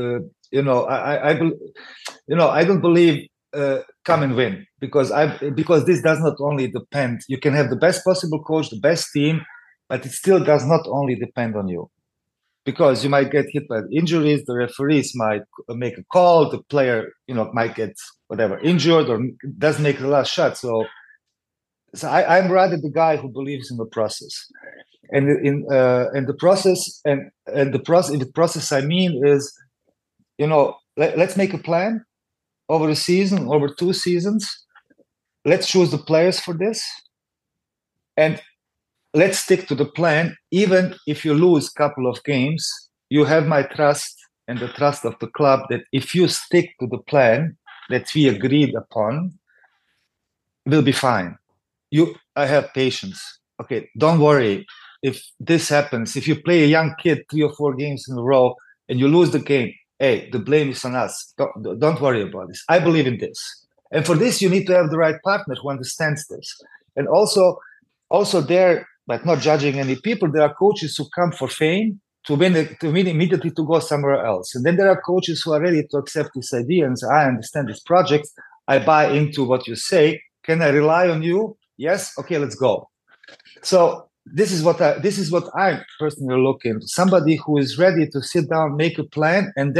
don't believe. Come and win, because this does not only depend. You can have the best possible coach, the best team, but it still does not only depend on you, because you might get hit by injuries. The referees might make a call. The player, might get injured or doesn't make the last shot. So I'm rather the guy who believes in the process, and in the process, and the process. In the process, I mean is, let's make a plan. Over a season, over 2 seasons, let's choose the players for this, and let's stick to the plan. Even if you lose a couple of games, you have my trust and the trust of the club that if you stick to the plan that we agreed upon, we'll be fine. I have patience. Okay, don't worry. If this happens, if you play a young kid 3 or 4 games in a row and you lose the game, hey, the blame is on us. Don't worry about this. I believe in this. And for this, you need to have the right partner who understands this. And also there, but not judging any people, there are coaches who come for fame, to win immediately, to go somewhere else. And then there are coaches who are ready to accept this idea and say, I understand this project. I buy into what you say. Can I rely on you? Yes? Okay, let's go. So this is what I personally look into. Somebody who is ready to sit down, make a plan, and then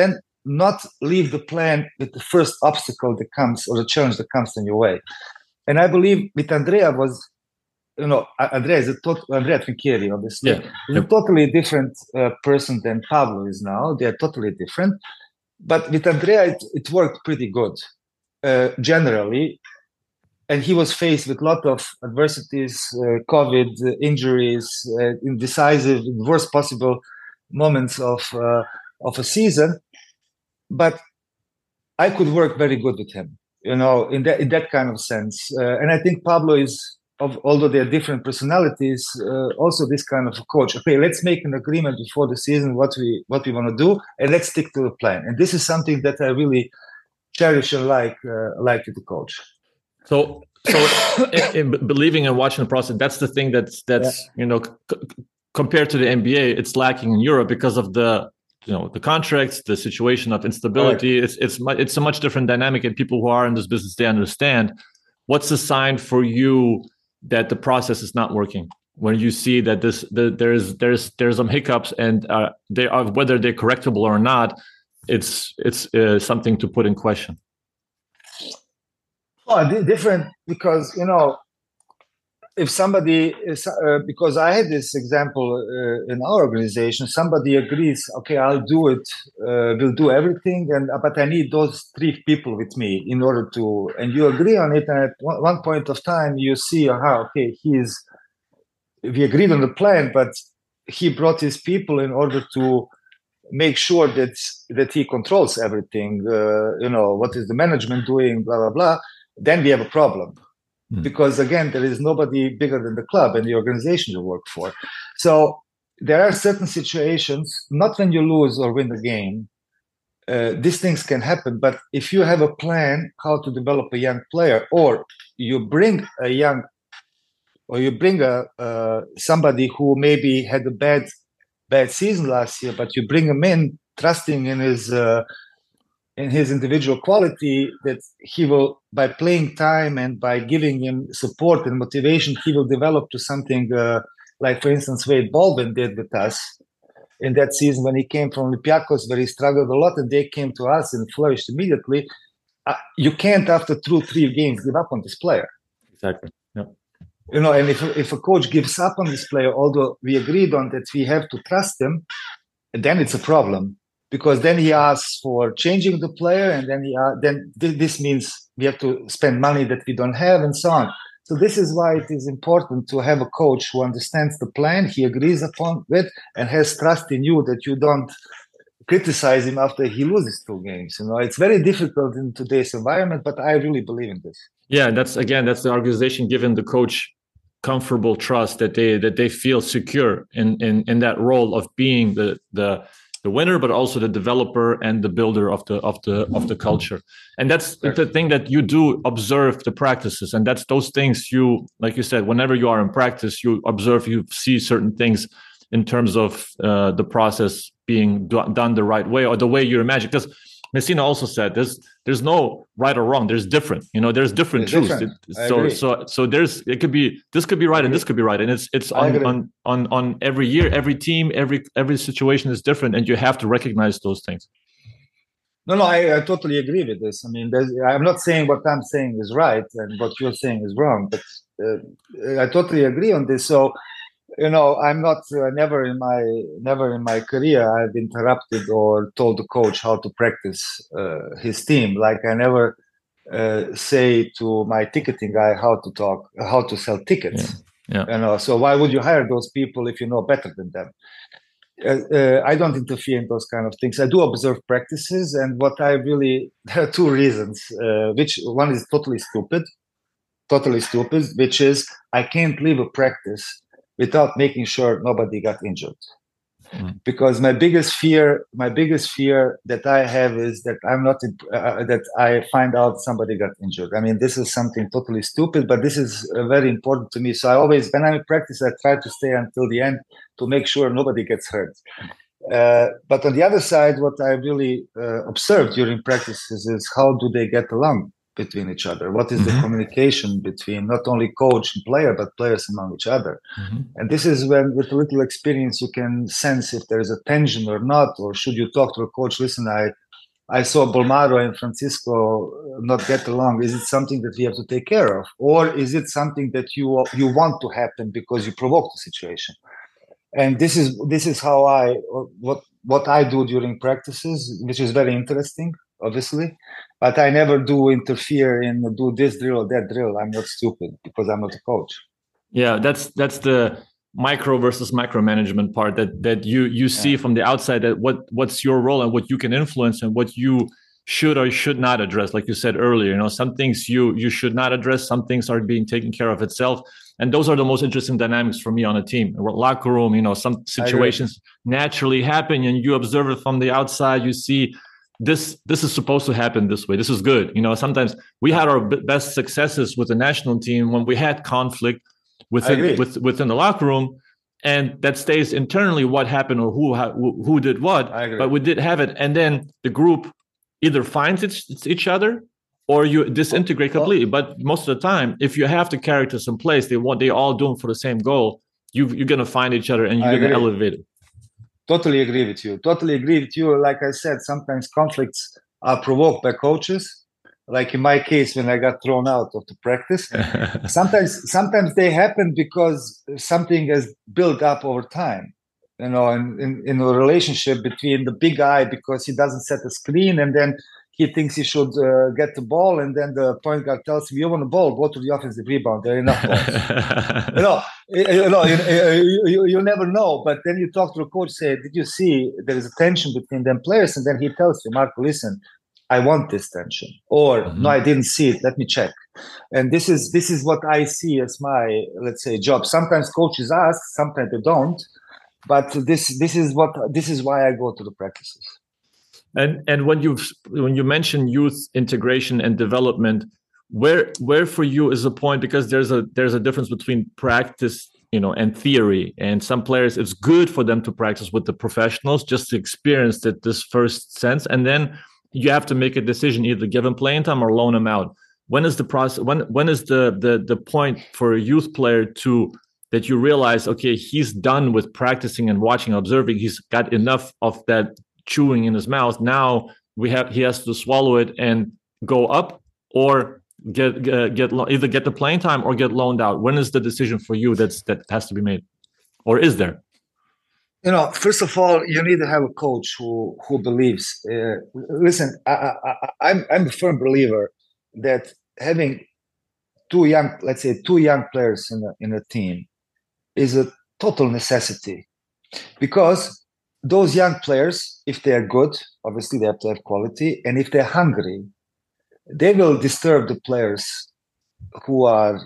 not leave the plan with the first obstacle that comes or the challenge that comes in your way. And I believe with Andrea was, Andrea Trinchieri, obviously, is a totally different person than Pablo is now. They are totally different. But with Andrea, it worked pretty good, generally. And he was faced with a lot of adversities, COVID, injuries, indecisive, worst possible moments of a season. But I could work very good with him, in that kind of sense. And I think Pablo is, although they are different personalities, also this kind of a coach. Okay, let's make an agreement before the season what we want to do, and let's stick to the plan. And this is something that I really cherish and like with the coach. So in believing and watching the process, that's the thing that's compared to the NBA, it's lacking in Europe because of the contracts, the situation of instability. Right. It's a much different dynamic, and people who are in this business, they understand. What's the sign for you that the process is not working? When you see that there's some hiccups, and they are, whether they're correctable or not, it's something to put in question. Oh, different because if somebody is, because I had this example in our organization, somebody agrees, okay, I'll do it, we'll do everything, but I need those 3 people with me in order to, and you agree on it, and at one point of time you see, okay, we agreed on the plan, but he brought his people in order to make sure that he controls everything, what is the management doing, blah, blah, blah. Then we have a problem. Because again, there is nobody bigger than the club and the organization you work for. So there are certain situations, not when you lose or win the game, these things can happen. But if you have a plan how to develop a young player, or you bring somebody who maybe had a bad season last year, but you bring him in, trusting in his individual quality, that he will, by playing time and by giving him support and motivation, he will develop to something like, for instance, Wade Baldwin did with us in that season when he came from Olympiacos, where he struggled a lot, and they came to us and flourished immediately. You can't, after 2-3 games, give up on this player. Exactly. Yeah. And if a coach gives up on this player, although we agreed on that we have to trust him, then it's a problem. Because then he asks for changing the player, and then this means we have to spend money that we don't have, and so on. So this is why it is important to have a coach who understands the plan, he agrees upon it, and has trust in you, that you don't criticize him after he loses 2 games. It's very difficult in today's environment, but I really believe in this. Yeah, that's the organization giving the coach comfortable trust that they feel secure in that role of being the winner, but also the developer and the builder of the culture. And that's the thing that you do observe the practices. And that's those things you, like you said, whenever you are in practice, you observe, you see certain things in terms of the process being done the right way, or the way you imagine. Because Messina also said there's no right or wrong. There's different, there's different truths. So this could be right and this could be right, and it's on every year, every team, every situation is different, and you have to recognize those things. No, I totally agree with this. I mean, I'm not saying what I'm saying is right and what you're saying is wrong, but I totally agree on this. So, I'm not never in my career I've interrupted or told the coach how to practice his team. Like I never say to my ticketing guy how to sell tickets. Yeah. So why would you hire those people if you know better than them? I don't interfere in those kind of things. I do observe practices, and there are 2 reasons. Which one is totally stupid, which is I can't leave a practice without making sure nobody got injured. Because my biggest fear that I have is that that I find out somebody got injured. I mean, this is something totally stupid, but this is very important to me. So I always, when I'm in practice, I try to stay until the end to make sure nobody gets hurt. But on the other side, what I really observe during practices is how do they get along between each other? What is the communication between not only coach and player, but players among each other? And this is when, with a little experience, you can sense if there is a tension or not, or should you talk to a coach, listen, I saw Bolmaro and Francisco not get along. Is it something that we have to take care of, or is it something that you want to happen because you provoked the situation? And this is how what I do during practices, which is very interesting, obviously. But I never do interfere in do this drill or that drill. I'm not stupid because I'm not a coach. Yeah, that's the micro versus micromanagement part that you see from the outside, that what's your role and what you can influence and what you should or should not address. Like you said earlier, some things you should not address, some things are being taken care of itself. And those are the most interesting dynamics for me on a team. Locker room, some situations naturally happen and you observe it from the outside. You see this is supposed to happen this way. This is good. Sometimes we had our best successes with the national team when we had conflict within the locker room, and that stays internally what happened or who did what. But we did have it, and then the group either finds each other or you disintegrate completely. But most of the time, if you have the characters in place, they all doing for the same goal, you're going to find each other and you're going to elevate it. Totally agree with you. Like I said, sometimes conflicts are provoked by coaches. Like in my case, when I got thrown out of the practice, sometimes they happen because something has built up over time. In a relationship between the big guy because he doesn't set a screen and then he thinks he should get the ball, and then the point guard tells him, "You want the ball? Go to the offensive rebound. There are enough balls." You never know. But then you talk to the coach, say, "Did you see there is a tension between them players?" And then he tells you, "Marco, listen, I want this tension," or "No, I didn't see it. Let me check." And this is what I see as my, let's say, job. Sometimes coaches ask, sometimes they don't. But this is why I go to the practices. And when you mention youth integration and development, where for you is the point? Because there's a difference between practice, and theory. And some players, it's good for them to practice with the professionals just to experience this first sense, and then you have to make a decision, either give him playing time or loan him out. When is the process? When is the point for a youth player that you realize, okay, he's done with practicing and watching, observing. He's got enough of that chewing in his mouth. Now he has to swallow it and go up, or either get the playing time or get loaned out. When is the decision for you that has to be made, or is there? First of all, you need to have a coach who believes. Listen, I'm a firm believer that having two young players in a team is a total necessity, because those young players, if they are good, obviously they have to have quality, and if they're hungry, they will disturb the players who are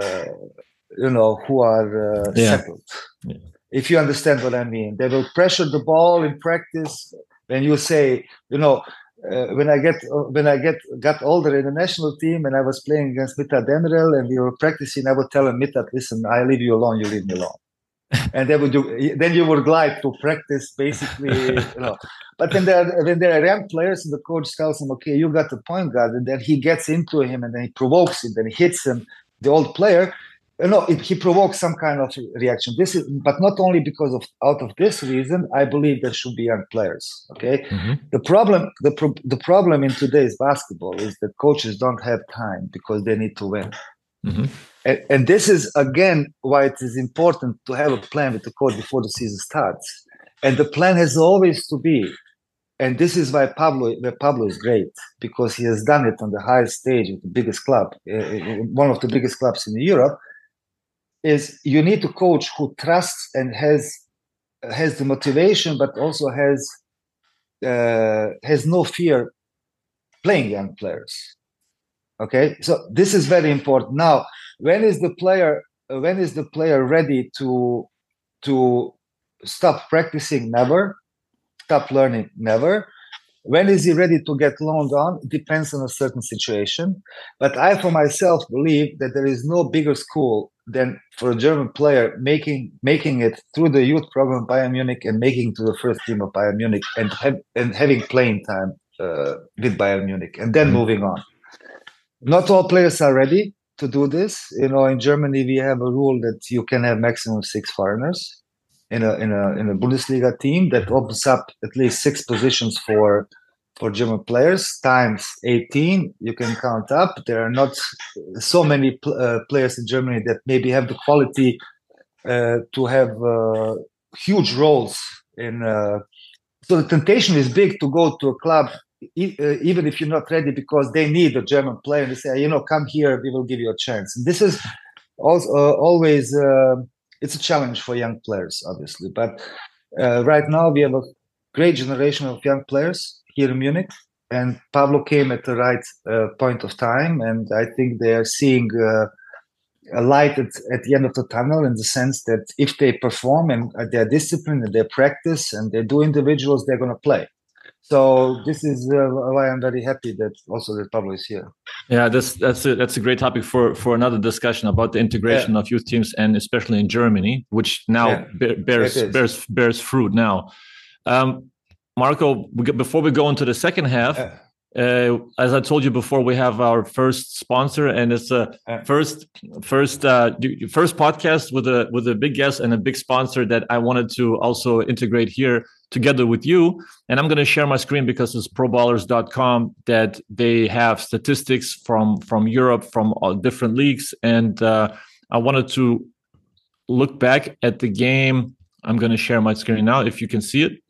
settled. Yeah. If you understand what I mean, they will pressure the ball in practice. When you say, when I got older in the national team and I was playing against Mithat Demirel and we were practicing, I would tell him, "Mithat, listen, I leave you alone, you leave me alone." And then you would glide to practice, basically. But when there are young players and the coach tells him, "Okay, you got the point guard," and then he gets into him and then he provokes him, then he hits him, the old player. He provokes some kind of reaction. But not only because out of this reason, I believe there should be young players. Okay, the problem in today's basketball is that coaches don't have time because they need to win. And this is again why it is important to have a plan with the coach before the season starts. And the plan has always to be, and this is why Pablo is great, because he has done it on the highest stage with the biggest club, one of the biggest clubs in Europe. Is you need a coach who trusts and has the motivation, but also has no fear playing young players. Okay, so this is very important. Now, when is the player ready to stop practicing? Never. Stop learning? Never. When is he ready to get loaned on? It depends on a certain situation. But I, for myself, believe that there is no bigger school than for a German player making it through the youth program of Bayern Munich and making it to the first team of Bayern Munich and having playing time with Bayern Munich and then moving on. Not all players are ready to do this. In Germany, we have a rule that you can have maximum 6 foreigners in a Bundesliga team. That opens up at least 6 positions for for German players times 18. You can count up. There are not so many players in Germany that maybe have the quality to have huge roles in. So the temptation is big to go to a club, even if you're not ready, because they need a German player. They say, come here, we will give you a chance. And this is also always it's a challenge for young players, obviously. But right now we have a great generation of young players here in Munich, and Pablo came at the right point of time, and I think they are seeing a light at the end of the tunnel, in the sense that if they perform and they're disciplined and they practice and they do individuals, they're going to play. So this is why I'm very happy that also that Pablo is here. Yeah, that's a great topic for another discussion about the integration of youth teams, and especially in Germany, which now bears fruit now. Marco, before we go into the second half, as I told you before, we have our first sponsor, and it's a first podcast with a big guest and a big sponsor that I wanted to also integrate here together with you. And I'm going to share my screen because it's proballers.com, that they have statistics from Europe, from all different leagues, and I wanted to look back at the game. I'm going to share my screen now, if you can see it.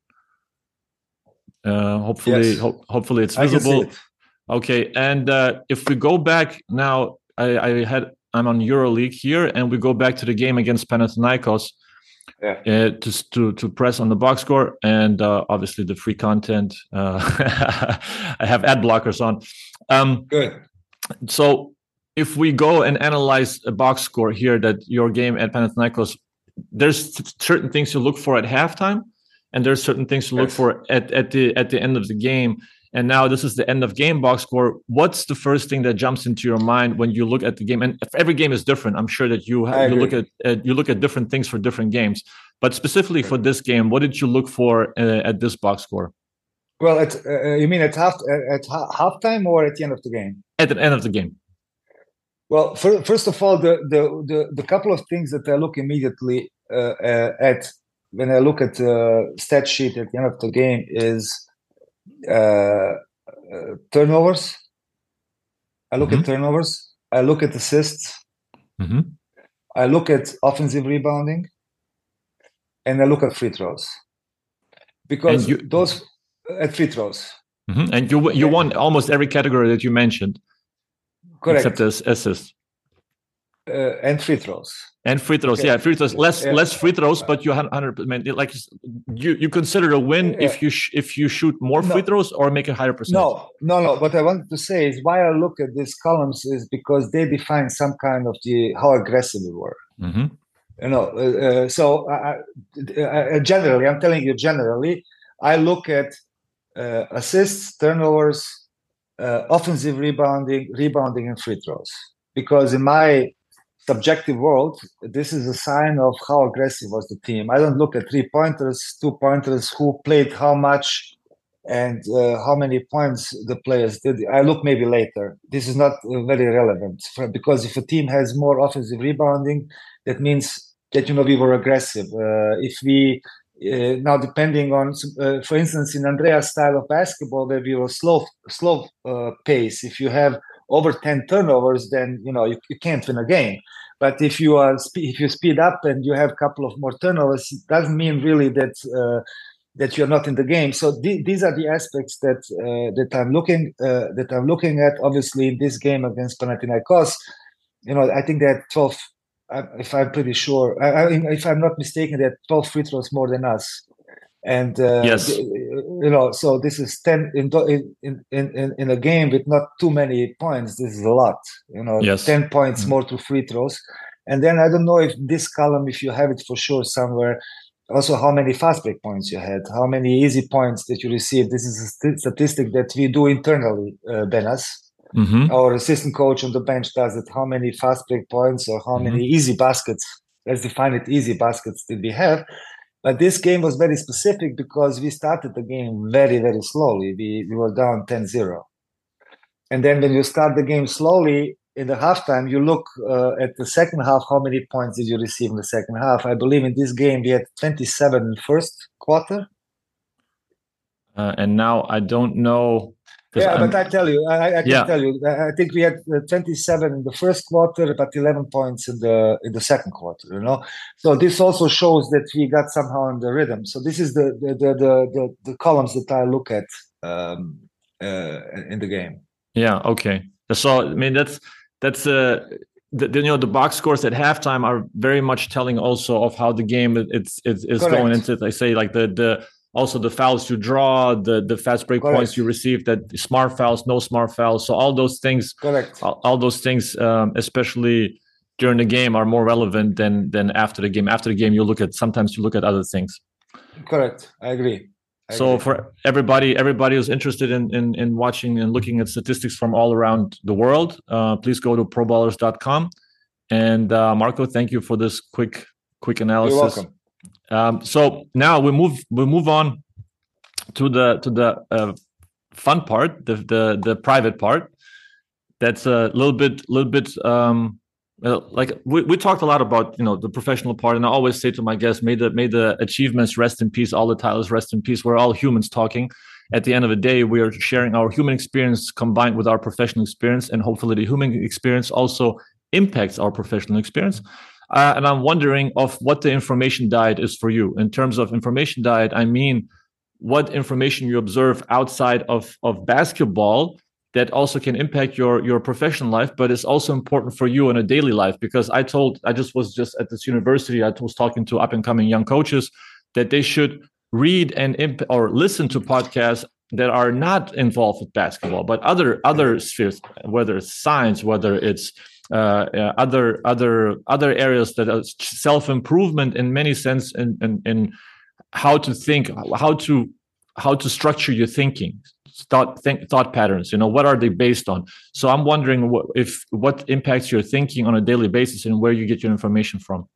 Hopefully it's visible. Okay, and if we go back now, I'm on EuroLeague here, and we go back to the game against Panathinaikos to press on the box score, and obviously the free content. I have ad blockers on. Good. So if we go and analyze a box score here, that your game at Panathinaikos, there's certain things you look for at halftime, and there's certain things to look for at the end of the game. And now this is the end of game box score. What's the first thing that jumps into your mind when you look at the game? And every game is different. I'm sure that you look at different things for different games. But specifically for this game, what did you look for at this box score? Well, you mean at halftime or at the end of the game? At the end of the game. Well, first of all, the couple of things that I look immediately at when I look at the stat sheet at the end of the game is turnovers. I look at turnovers. I look at assists. I look at offensive rebounding, and I look at free throws, because those at free throws. And you won almost every category that you mentioned. Correct. Except assists. And free throws. And free throws, okay. Free throws, less free throws, but you 100%. Like you consider a win if you shoot more free throws or make a higher percentage. No. What I wanted to say is why I look at these columns is because they define some kind of how aggressive we were. So generally, I'm telling you generally, I look at assists, turnovers, offensive rebounding, and free throws, because in my subjective world, this is a sign of how aggressive was the team. I don't look at 3-pointers, 2-pointers, who played how much, and how many points the players did. I look maybe later. This is not very relevant, because if a team has more offensive rebounding, that means that we were aggressive. If we now, depending on, for instance, in Andrea's style of basketball, where we were slow pace, if you have over 10 turnovers, then you can't win a game. But if you speed up and you have a couple of more turnovers, it doesn't mean really that you're not in the game. So these are the aspects that I'm looking at. Obviously, in this game against Panathinaikos, I think that 12. If I'm pretty sure, if I'm not mistaken, they had 12 free throws more than us. And yes, so this is 10 in a game with not too many points. This is a lot, 10 points more to free throws. And then I don't know if this column, if you have it for sure somewhere, also how many fast break points you had, how many easy points that you received. This is a statistic that we do internally, Benas. Our assistant coach on the bench does it. How many fast break points or how many easy baskets? Let's define it. Easy baskets did we have? But this game was very specific because we started the game very, very slowly. We were down 10-0. And then when you start the game slowly in the halftime, you look at the second half, how many points did you receive in the second half? I believe in this game we had 27 in the first quarter. And now I don't know. Yeah, but I tell you, I can tell you. I think we had 27 in the first quarter, but 11 points in the second quarter. So this also shows that we got somehow in the rhythm. So this is the columns that I look at in the game. Yeah. Okay. So I mean that's the box scores at halftime are very much telling also of how the game is going into. I say like the also the fouls you draw, the fast break points you receive, that smart fouls, no smart fouls. So all those things, all those things, especially during the game, are more relevant than after the game. After the game, sometimes you look at other things. Correct. I agree. So for everybody who's interested in watching and looking at statistics from all around the world, please go to proballers.com. And Marko, thank you for this quick analysis. You're welcome. So now we move on to the fun part, the private part. That's a little bit like we talked a lot about the professional part, and I always say to my guests, may the achievements rest in peace, all the titles rest in peace. We're all humans talking. At the end of the day, we are sharing our human experience combined with our professional experience, and hopefully the human experience also impacts our professional experience. And I'm wondering of what the information diet is for you. In terms of information diet, I mean what information you observe outside of basketball that also can impact your professional life, but it's also important for you in a daily life. Because I was just at this university, I was talking to up and coming young coaches that they should read or listen to podcasts that are not involved with basketball, but other spheres, whether it's science, whether it's other areas that are self-improvement in many sense, in how to think, how to structure your thinking, thought patterns. What are they based on? So I'm wondering what impacts your thinking on a daily basis and where you get your information from.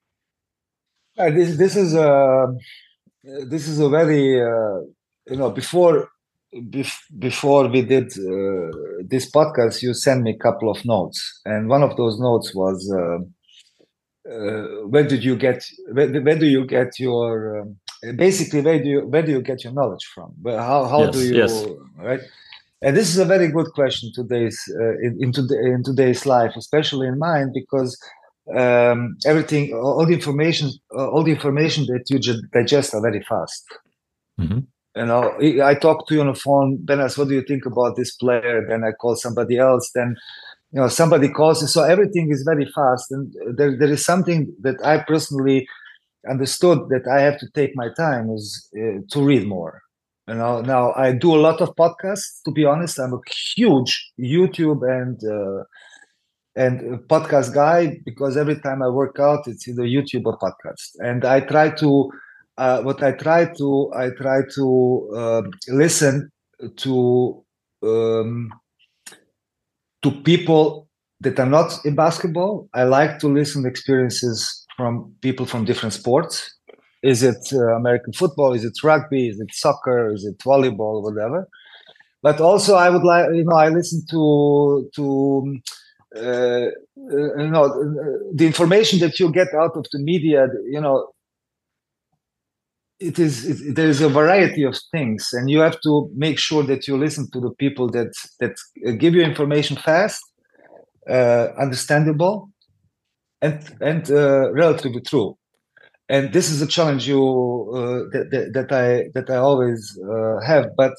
This is a very before we did this podcast, you sent me a couple of notes, and one of those notes was where do you get your basically where do you get your knowledge from? How do you right? And this is a very good question in today's life, especially in mine, because all the information that you digest are very fast. Mm-hmm. I talk to you on the phone, Benas, what do you think about this player? Then I call somebody else, then somebody calls you. So everything is very fast. And there is something that I personally understood, that I have to take my time, is to read more. Now I do a lot of podcasts, to be honest. I'm a huge YouTube and podcast guy, because every time I work out, it's either YouTube or podcast. And I try to listen to people that are not in basketball. I like to listen to experiences from people from different sports. Is it American football? Is it rugby? Is it soccer? Is it volleyball? Whatever. But also, I would like, I listen to the information that you get out of the media. There is a variety of things, and you have to make sure that you listen to the people that give you information fast, understandable, and relatively true. And this is a challenge that I always have. But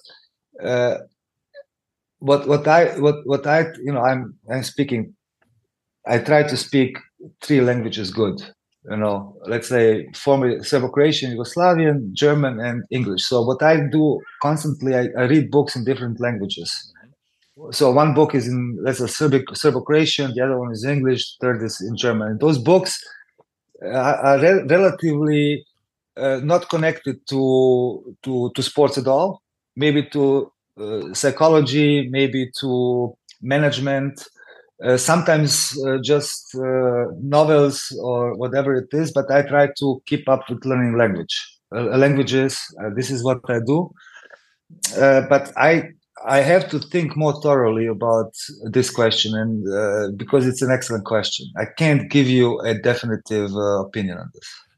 I'm speaking. I try to speak 3 languages good. Let's say former Serbo-Croatian, Yugoslavian, German, and English. So what I do constantly, I read books in different languages. So one book is in, let's say, Serbo-Croatian, the other one is English, third is in German. And those books are relatively not connected to sports at all. Maybe to psychology, maybe to management. Sometimes just novels or whatever it is, but I try to keep up with learning languages. This is what I do. But I have to think more thoroughly about this question, and because it's an excellent question. I can't give you a definitive opinion on this.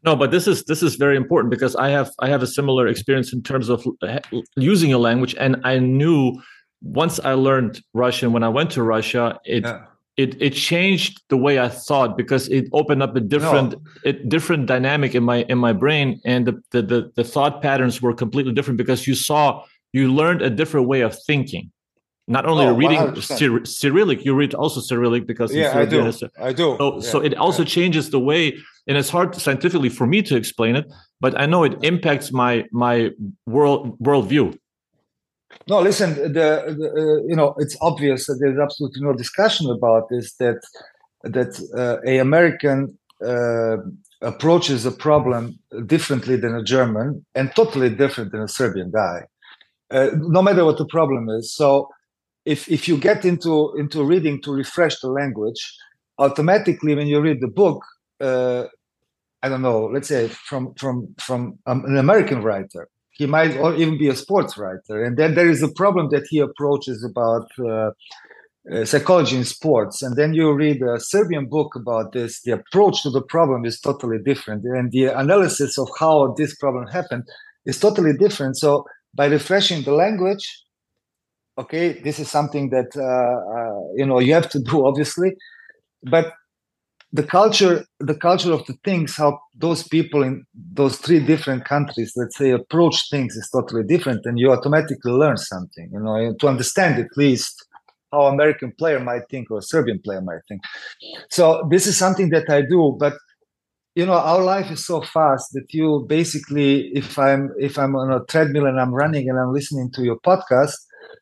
No, but this is very important because I have a similar experience in terms of using a language, and I knew once I learned Russian when I went to Russia, Yeah. it changed the way I thought because it opened up a No. different dynamic in my brain, and the thought patterns were completely different because you learned a different way of thinking. Not only Oh, reading 100%. Cyrillic, you read also Cyrillic because in Yeah, I Serbian. do. I do. So Yeah. it also Yeah. changes the way, and it's hard scientifically for me to explain it, but I know it impacts my worldview. No, listen, it's obvious that there's absolutely no discussion about this, that a American approaches a problem differently than a German and totally different than a Serbian guy, no matter what the problem is. So if you get into reading to refresh the language, automatically when you read the book, I don't know, let's say from an American writer, he might or even be a sports writer, and then there is a problem that he approaches about psychology in sports, and then you read a Serbian book about this. The approach to the problem is totally different, and the analysis of how this problem happened is totally different. So by refreshing the language, okay, this is something that you have to do, obviously, but the culture of the things, how those people in those three different countries, let's say, approach things is totally different, and you automatically learn something, to understand at least how American player might think or a Serbian player might think. So this is something that I do, but our life is so fast that you basically, if I'm on a treadmill and I'm running and I'm listening to your podcast,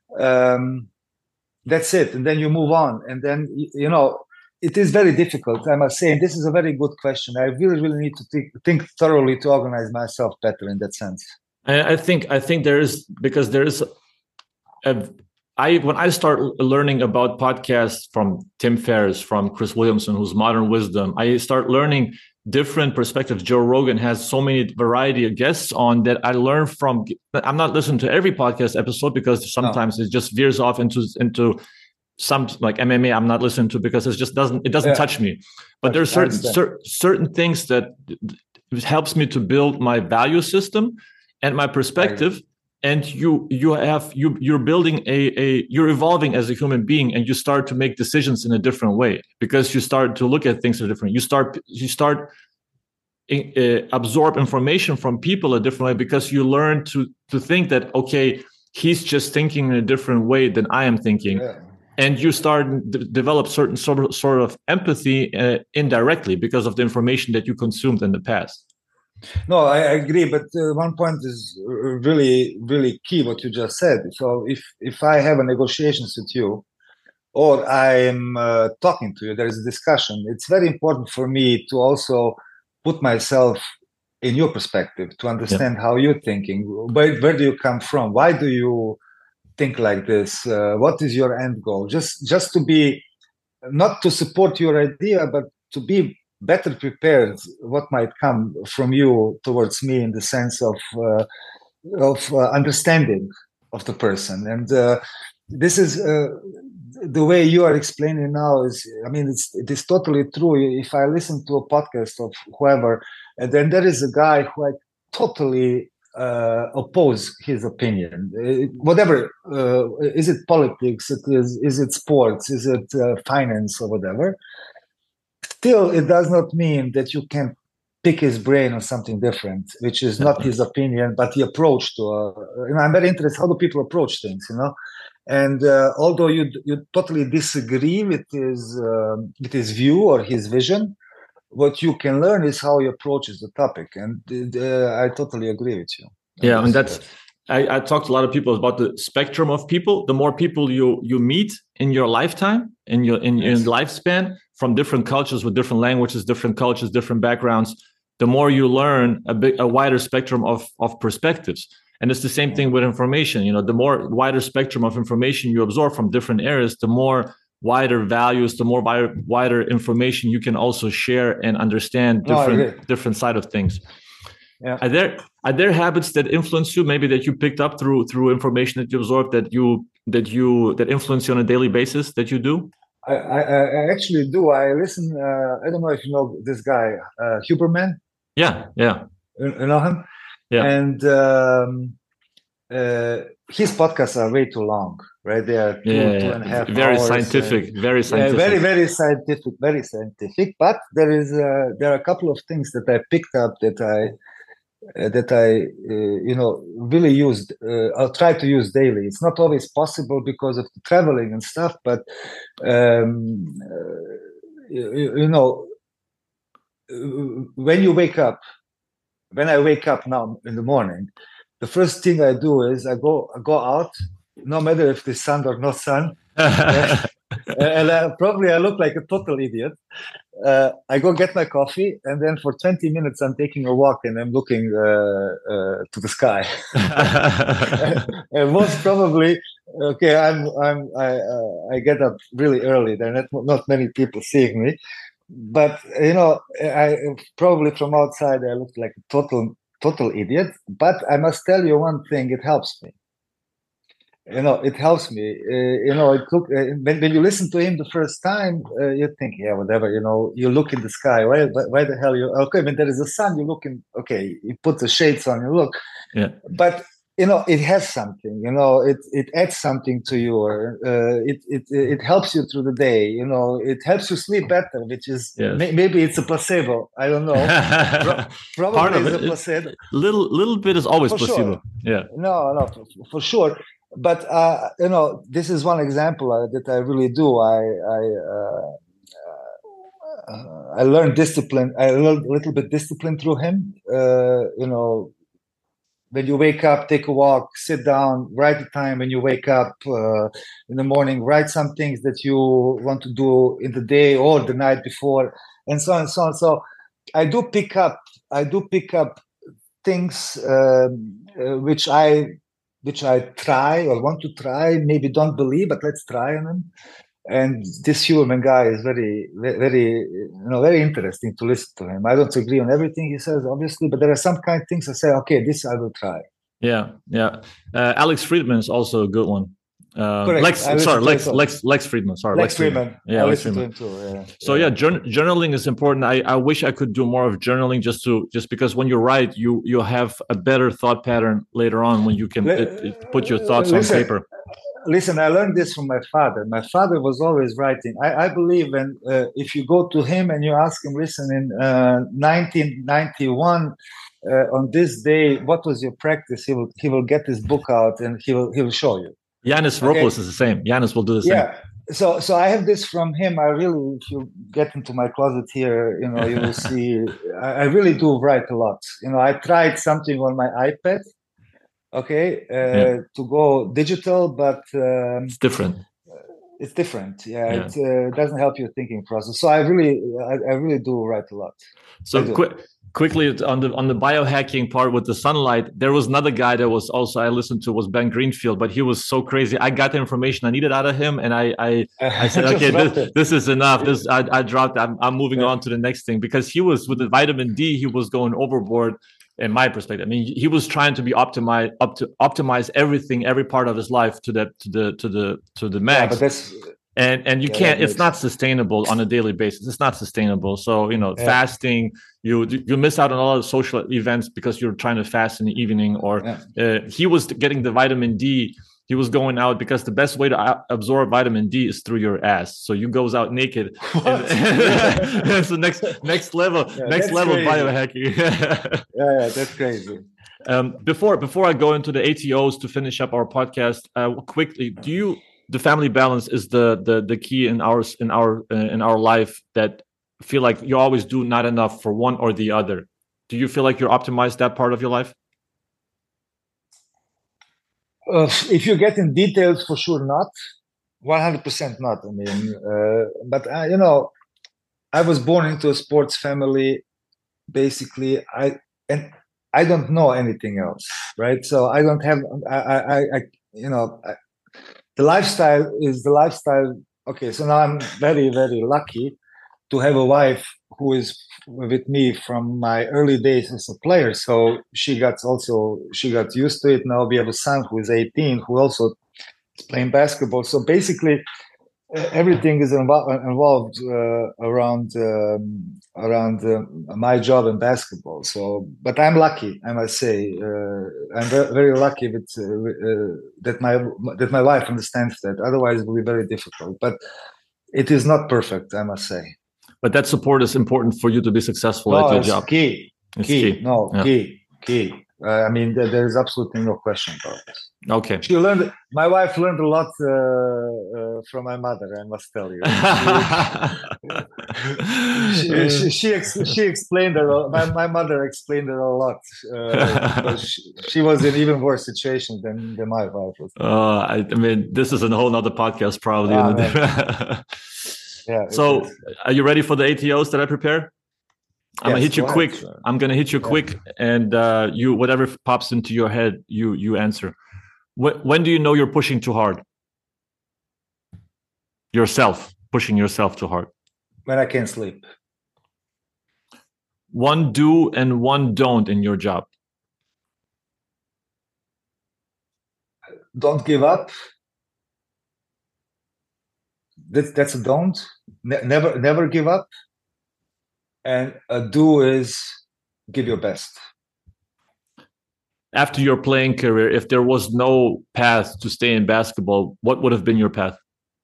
that's it, and then you move on, and then it is very difficult, I must say. And this is a very good question. I really, really need to think thoroughly to organize myself better in that sense. I think there is, because there is when I start learning about podcasts from Tim Ferriss, from Chris Williamson, who's Modern Wisdom, I start learning different perspectives. Joe Rogan has so many variety of guests on that I learn from. I'm not listening to every podcast episode because sometimes it just veers off into some, like MMA, I'm not listening to because it doesn't touch me. But there are certain things that it helps me to build my value system and my perspective. And you're building you're evolving as a human being, and you start to make decisions in a different way because you start to look at things a different. You start absorb information from people a different way because you learn to think that, okay, he's just thinking in a different way than I am thinking. Yeah. And you start develop certain sort of empathy indirectly because of the information that you consumed in the past. No, I agree, but one point is really, really key what you just said. So if I have a negotiations with you, or I'm talking to you, there is a discussion, it's very important for me to also put myself in your perspective, to understand how you're thinking. Where do you come from? Why do you think like this? What is your end goal? Just to be, not to support your idea, but to be better prepared what might come from you towards me, in the sense of understanding of the person. And this is the way you are explaining now is, I mean, it is totally true. If I listen to a podcast of whoever, and then there is a guy who I totally oppose his opinion, whatever, is it politics, is it sports, is it finance or whatever, still it does not mean that you can pick his brain on something different, which is not his opinion, but the approach to I'm very interested how do people approach things, and although you totally disagree with his view or his vision, what you can learn is how he approaches the topic, and I totally agree with you. Yeah, and that's I talked to a lot of people about the spectrum of people. The more people you meet in your lifetime, in your lifespan, from different cultures with different languages, different cultures, different backgrounds, the more you learn a wider spectrum of perspectives. And it's the same thing with information. The more wider spectrum of information you absorb from different areas, the more wider values, the more wider information you can also share and understand different side of things. Yeah. Are there habits that influence you, maybe that you picked up through information that you absorbed, that influence you on a daily basis, that you do? I actually do. I listen. I don't know if you know this guy, Huberman. Yeah, yeah. You know him? Yeah. And his podcasts are way too long, right? They are two and a half very hours. Scientific, very Yeah, scientific. very scientific, very scientific. But there are a couple of things that I picked up that I really used. I'll try to use daily. It's not always possible because of the traveling and stuff, but you know, when I wake up now in the morning, the first thing I do is I go out, no matter if there's sun or no sun, and I look like a total idiot. I go get my coffee, and then for 20 minutes I'm taking a walk and I'm looking to the sky. And most probably, okay, I get up really early. There are not many people seeing me, but I probably from outside I look like a total idiot. But I must tell you one thing: it helps me. It helps me. When you listen to him the first time, you think, yeah, whatever. You look in the sky. Why the hell you? Okay, when there is a sun, you look in. Okay, you put the shades on, you look. Yeah. But it has something. It adds something to you, or it helps you through the day. It helps you sleep better, which is maybe it's a placebo. I don't know. Probably part of it's a placebo. Little bit is always placebo. Sure. Yeah. No, for sure. But this is one example that I really do. I learned discipline. I learned a little bit discipline through him. When you wake up, take a walk, sit down, write the time when you wake up in the morning. Write some things that you want to do in the day or the night before, and so on and so on. So I do pick up things which I try or want to try, maybe don't believe, but let's try on them. And this Huberman guy is very, very, very interesting to listen to him. I don't agree on everything he says, obviously, but there are some kind of things I say, okay, this I will try. Yeah. Alex Friedman is also a good one. Lex Friedman. Sorry, Lex Friedman. Yeah, I listen to him too. Yeah. So journaling is important. I wish I could do more of journaling, just because when you write, you have a better thought pattern later on when you can put your thoughts on paper. Listen, I learned this from my father. My father was always writing. I believe if you go to him and you ask him, listen, in 1991. On this day, what was your practice? He will get his book out and he will show you. Yanis Robles is the same. Yanis will do the same. Yeah. So I have this from him. I really, if you get into my closet here, you will see. I really do write a lot. I tried something on my iPad. Okay, to go digital, but it's different. It's different. Yeah. It doesn't help your thinking process. So I really do write a lot. So quickly on the biohacking part with the sunlight, there was another guy that was also I listened to was Ben Greenfield, but he was so crazy. I got the information I needed out of him, and I said, okay, this is enough. I dropped. I'm moving on to the next thing, because he was with the vitamin D. He was going overboard. In my perspective, I mean, he was trying to be optimize everything, every part of his life to the max. Yeah, and you can't. It's not sustainable on a daily basis. It's not sustainable. So fasting, you miss out on a lot of social events because you're trying to fast in the evening. Or he was getting the vitamin D. He was going out because the best way to absorb vitamin D is through your ass. So you goes out naked. So next level biohacking. Yeah, that's crazy. Before I go into the ATOs to finish up our podcast, quickly, the family balance is the key in our life that feel like you always do not enough for one or the other. Do you feel like you're optimized that part of your life? If you get in details, for sure not. 100% not. I mean, but I was born into a sports family. Basically, I don't know anything else, right? So I don't have. The lifestyle is the lifestyle. Okay, so now I'm very, very lucky to have a wife who is with me from my early days as a player. So she got used to it. Now we have a son who is 18 who also is playing basketball. So basically, everything is involved around my job in basketball. So, but I'm lucky, I must say. I'm very lucky that my wife understands that. Otherwise, it will be very difficult. But it is not perfect, I must say. But that support is important for you to be successful at your job. Key. It's key. Key. I mean, there is absolutely no question about this. Okay. My wife learned a lot from my mother, I must tell you. She explained her. My mother explained her a lot. She was in even worse situation than my wife was. I mean, this is a whole nother podcast, probably. Yeah. So, are you ready for the ATOs that I prepared? I'm gonna hit you quick. I'm gonna hit you quick, and you whatever pops into your head, you answer. When do you know you're pushing too hard? Pushing yourself too hard. When I can't sleep. One do and one don't in your job. Don't give up. That's a don't. Never give up. And a do is give your best. After your playing career, if there was no path to stay in basketball, what would have been your path?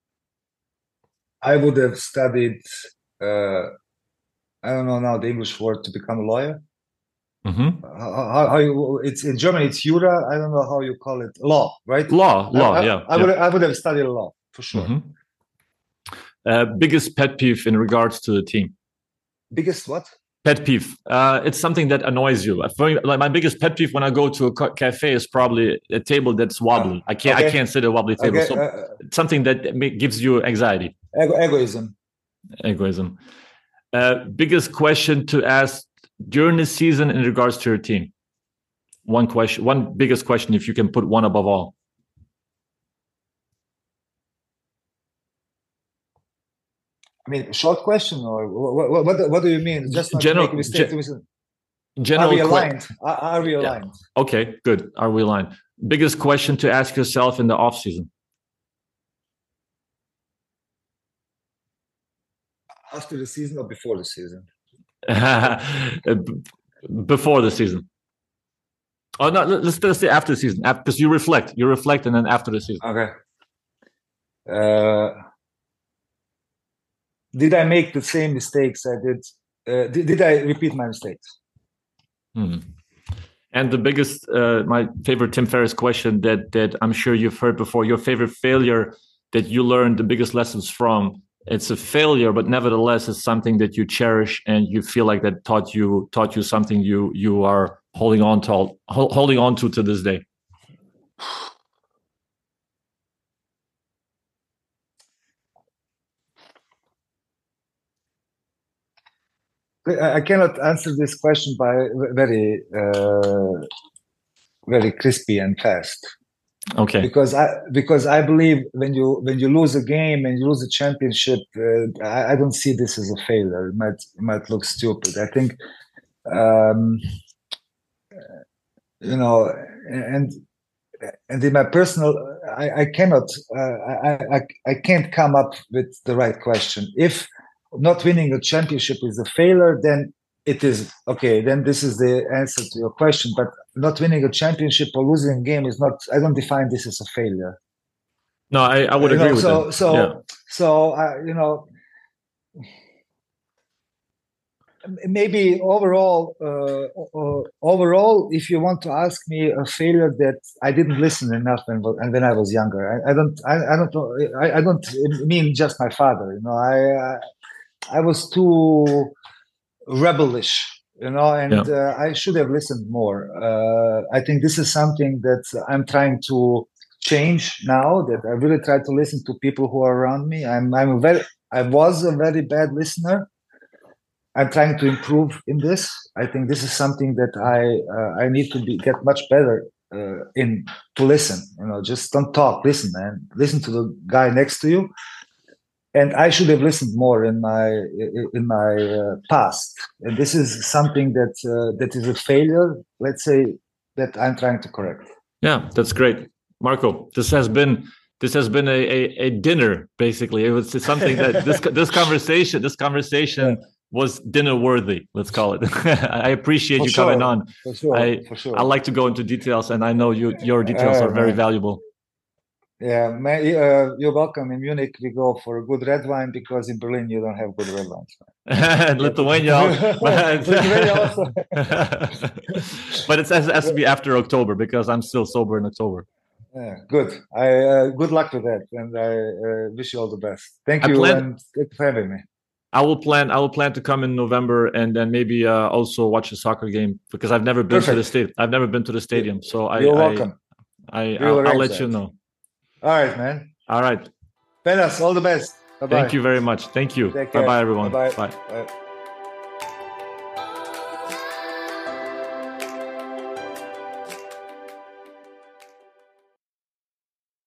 I would have studied, I don't know now the English word, to become a lawyer. Mm-hmm. It's in Germany, it's Jura. I don't know how you call it. Law, right? Law, I would have studied law, for sure. Mm-hmm. Biggest pet peeve in regards to the team? Biggest what? Pet peeve. It's something that annoys you. Like my biggest pet peeve when I go to a cafe is probably a table that's wobbly. I can't sit at a wobbly table. Okay. So something that gives you anxiety. Egoism. Biggest question to ask during the season in regards to your team. One biggest question, if you can put one above all. I mean, short question, or what do you mean? Just not general, make a mistake. General. Are we aligned? Are we aligned? Yeah. Okay, good. Are we aligned? Biggest question to ask yourself in the off season. After the season or before the season? Before the season. Oh no, let's say after the season, because you reflect, and then after the season. Okay. Did I make the same mistakes I did? Did I repeat my mistakes? And the biggest, my favorite Tim Ferriss question that I'm sure you've heard before: your favorite failure that you learned the biggest lessons from. It's a failure, but nevertheless, it's something that you cherish and you feel like that taught you something you are holding on to this day. I cannot answer this question by very crispy and fast. Okay. Because I believe when you lose a game and you lose a championship, I don't see this as a failure. It might look stupid. I think, and in my personal, I cannot, I can't come up with the right question. If not winning a championship is a failure, then it is okay. Then this is the answer to your question. But not winning a championship or losing a game is not. I don't define this as a failure. No, I would agree with that. So maybe overall, if you want to ask me a failure that I didn't listen enough and when I was younger, I don't mean just my father. I was too rebellish, and I should have listened more. I think this is something that I'm trying to change now. That I really try to listen to people who are around me. I was a very bad listener. I'm trying to improve in this. I think this is something that I need to get much better in to listen. Just don't talk. Listen, man. Listen to the guy next to you. And I should have listened more in my past. And this is something that is a failure, let's say, that I'm trying to correct. Yeah, that's great. Marko, this has been this has been a dinner, basically. It was something that this conversation was dinner worthy. Let's call it. I appreciate you coming on. For sure. I like to go into details, and I know your details are very valuable. Yeah, man, you're welcome. In Munich, we go for a good red wine because in Berlin you don't have good red wines. Lithuania also. But it has to be after October because I'm still sober in October. Yeah, good. Good luck with that, and I wish you all the best. Thank you, and thank you for having me. I will plan to come in November and then maybe also watch a soccer game because I've never been to the stadium. I've never been to the stadium, so you're welcome. I'll let you know. All right, man. All right. Penas, all the best. Bye-bye. Thank you very much. Thank you. Bye-bye, everyone. Bye-bye. Bye.